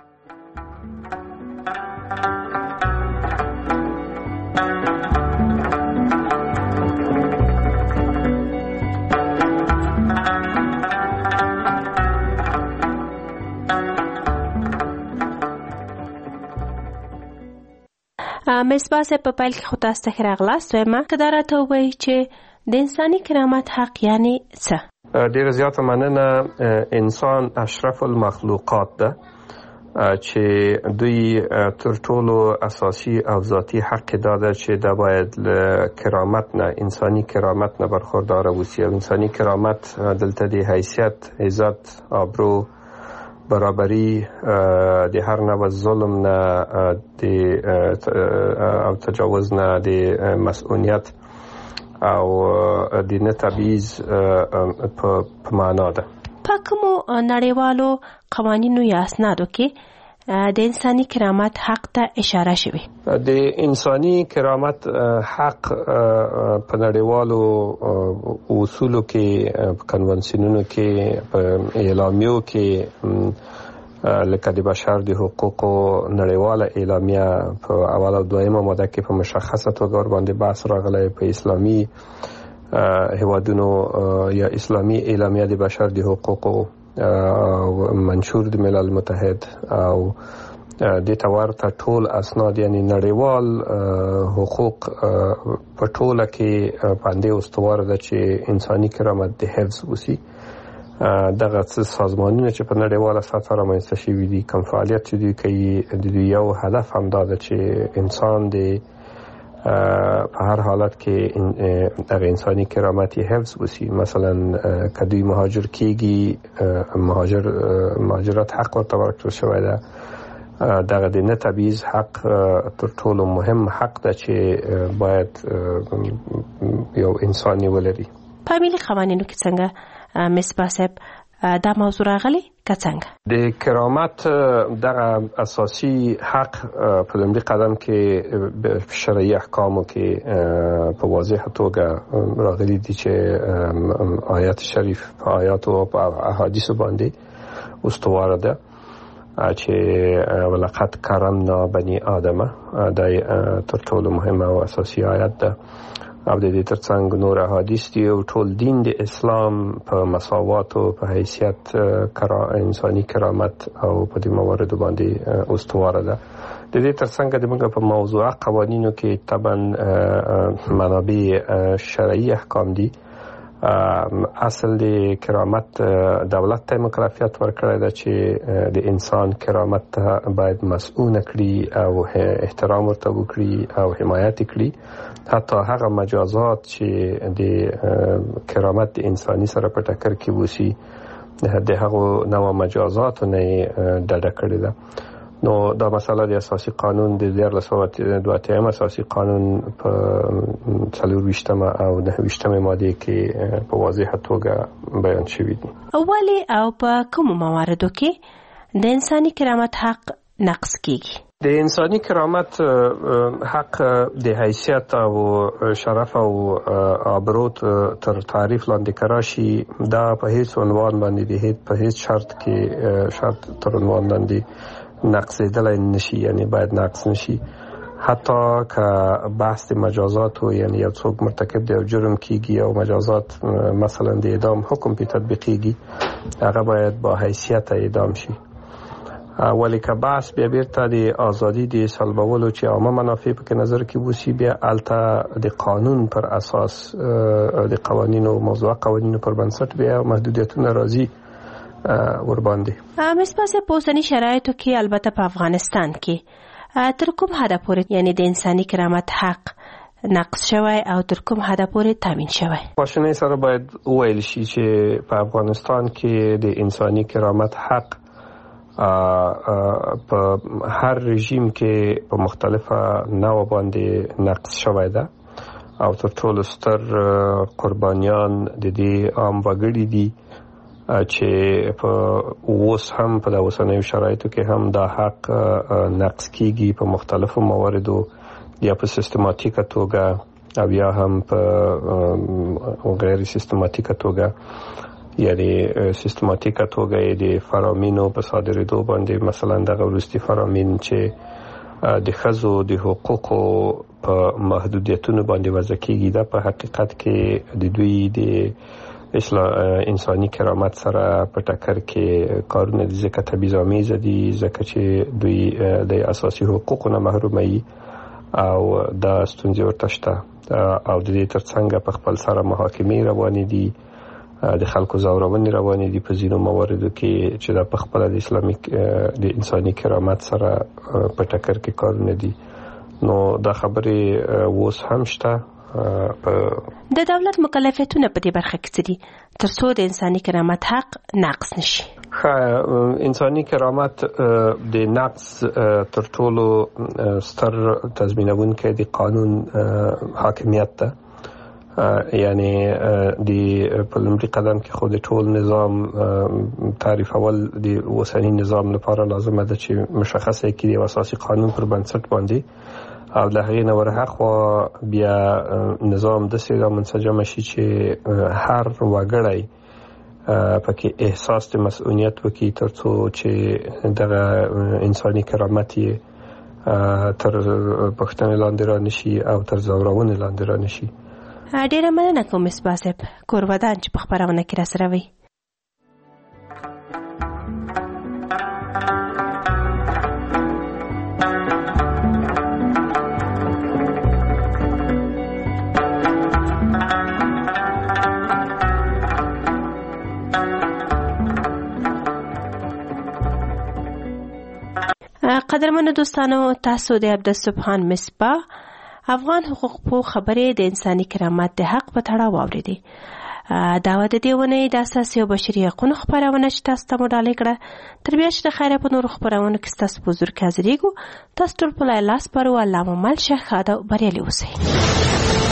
مصباح صاحب، په پیل کې خو تاسو ته ښه راغلاست. وایم که دا راته ووایي چې د انساني کرامت حق یعنې څه؟ ډېره زیاته مننه. انسان اشرف المخلوقات ده چې دوی تر ټولو اساسي او ذاتي حق دا ده چې دا باید له کرامت نه، انساني کرامت نه برخوردار اوسي. او انساني کرامت دلته د حیثیت، عزت، آبرو، برابری، د هر نوع ظلم نه، د او تجاوز نه، د مسئولیت او د نه تبعیض په معنا ده. په کومو نړیوالو قوانینو یا اسنادو کې د انساني کرامت حق ته اشاره شوی؟ د انساني کرامت حق په نړیوالو اصولو کې، په کنونسیونونو کې، په اعلامیو کې، لکه د بشر د حقوقو نړیواله اعلامیه په اول او دویمه ماده کې په مشخصه توګه ورباندې بحث راغلی. په اسلامي هیوادونو یا اسلامي اعلامیه د بشر د حقوقو منشور د ملل متحد او د تورته ټول اسناد، یعنی نړیوال حقوق په ټوله کې باندې استوار ده چې انساني کرامت د حفظ وسی. دغه سازمانونه چې په نړیواله سطح رامنځته شوي دي، کوم فعالیت چې دوی کوي، د دوی یو هدف هم دا ده چې انسان د په هر حالت کې دغه انساني کرامت حفظ وسی. مثلا که دوی مهاجر کیږي، مهاجر مهاجرت حق ورته ورکړل شوی ده. دغه د نه تبعیض حق تر ټولو مهم حق ده چې باید یو انسان ولري. په ملي قوانینو کې څنګه مصباح صاحب دا موضوع راغلی که څنګه؟ د کرامت دغه اساسي حق په لومړي قدم کې شرعي احکامو کې په واضح توګه راغلي دي چې آیات شریف په آیاتو او په احادیثو باندې استواره ده چې ولقد کرمنا بني آدم. دا تر ټولو مهمه او اساسي آیت ده. او د دې ترڅنګ نور احادیث دي او ټول دین د اسلام په مساوات او په حیثیت کرا انساني کرامت او په دې موارد باندې استواره ده. د دې ترڅنګ د موږ په موضوع قوانینو کې طبعا منابع شرعي احکام دي. اصل د کرامت دولت ته مکلفیت ورکړی ده چې د انسان کرامت ته باید مسؤل کړي او احترام ورته وکړي او حمایت کړي. حتی هغه مجازات چې د کرامت د انساني سره په ټکر کې وسی، د هغو نوع مجازاتو نه ډډه کړې ده. نو دا مسله د اساسي قانون د دیارلس سوه دوه اتیا اساسي قانون په څلور ویشتمه او نهه ویشتمه ماده کې په واضح توګه بیان شوی دی. اولی او په کوم مواردو کې د انساني کرامت حق نقض کیږي؟ د انساني کرامت حق د حیثیت او شرف او آبرو تر تعریف لاندې کراشي، دا په هیڅ عنوان باندې د هیڅ په هیڅ شرط کې شرط تر عنوان باندې نقضېدلی نشي، یعنی باید نقض نشي. حتی که بحث د مجازاتو، یعنی یو څوک مرتکب د یو جرم کیږي او مجازات مثلا د اعدام حکم پې تطبیقیږي، هغه باید با حیثیت اعدام شي. ولی که بحث بیا بیرته د ازادي د سلبولو چې عامه منافع پکې نظر کې وسی، بیا الته د قانون پر اساس د قوانینو موضوع قوانینو پر بنسټ بیا محدودیتونه راځي ور باندې. مصباح صاحب، په اوسني شرایطو کې البته په افغانستان کې تر کوم حده پورې یعنی د انساني کرامت حق نقض شوی او تر کوم حده پورې تامین شوی؟ پاشنه سره باید وویل شي چې په افغانستان کې د انساني کرامت حق په هر رژیم کې په مختلفه نوع باندې نقض شوی ده او تر ټولو ستر قربانیان د دې عام وګړي دي چې په اوس هم په د اوسنیو شرایطو کې هم دا حق نقض کیږي په مختلفو مواردو، یا په سیستماتیکه توګه او یا هم په غیر سیستماتیکه توګه. یعنی سیستماتیکه توګه د فرامینو په صادرېدو باندې، مثلا دغه وروستي فرامین چې د ښځو د حقوقو په محدودیتونو باندې وضع کیږي، دا په حقیقت کې د دوی د انساني کرامت سره په ټکر کې کارونه دي، ځکه تبعیض‌آمیزه دي، ځکه چې دوی د اساسي حقوقو نه محروموي او دا ستونزې ورته شته. او د دې ترڅنګ په خپل سره محاکمې روانې دي، د خلکو ځورونې روانې دي په ځینو مواردو کې چې دا په خپله د اسلامي د انساني کرامت سره په ټکر کې کارونه دي. نو دا خبرې اوس هم شته. د دولت مکلفیتونه په دې برخه کې څه دي تر څو د انساني کرامت حق نقض نشي؟ انساني کرامت د نقض تر ټولو ستر تضمینونکی د قانون حاکمیت ده. یعنی د په لومړي قدم کې خو د ټول نظام تعریفول د اوسني نظام لپاره لازمه ده چې مشخصه کړي یو اساسي قانون پر بنسټ باندې، او له هغې نه ورهاخوا بیا نظام داسې رامنسجمه شي چې هر وګړی پکې احساس د مسؤلیت وکړي تر څو چې دغه انساني کرامت یې تر پوښتنې لاندې رانشي او تر ځورونې لاندې رانشي. ډیره مننه کوم مصباح صاحب، کوربدان چې په خپرونه کې راسره وي. قدرمنو دوستانو، تاسو د عبدالسبحان مصباح افغان حقوق په خبرې د انساني کرامت د حق په تړاو واورېدې. دا د دې ونې د اساسي او بشري حقوقو خبرونه چې تاسو ته مو ډالۍ کړه. تر بیا چې د خیره په نورو خبرونو کې ستاسو په حضور کې حاضرېږو. تاسو ټول په لاس پرو الله مو مل شه، ښاد او بریالي اوسئ.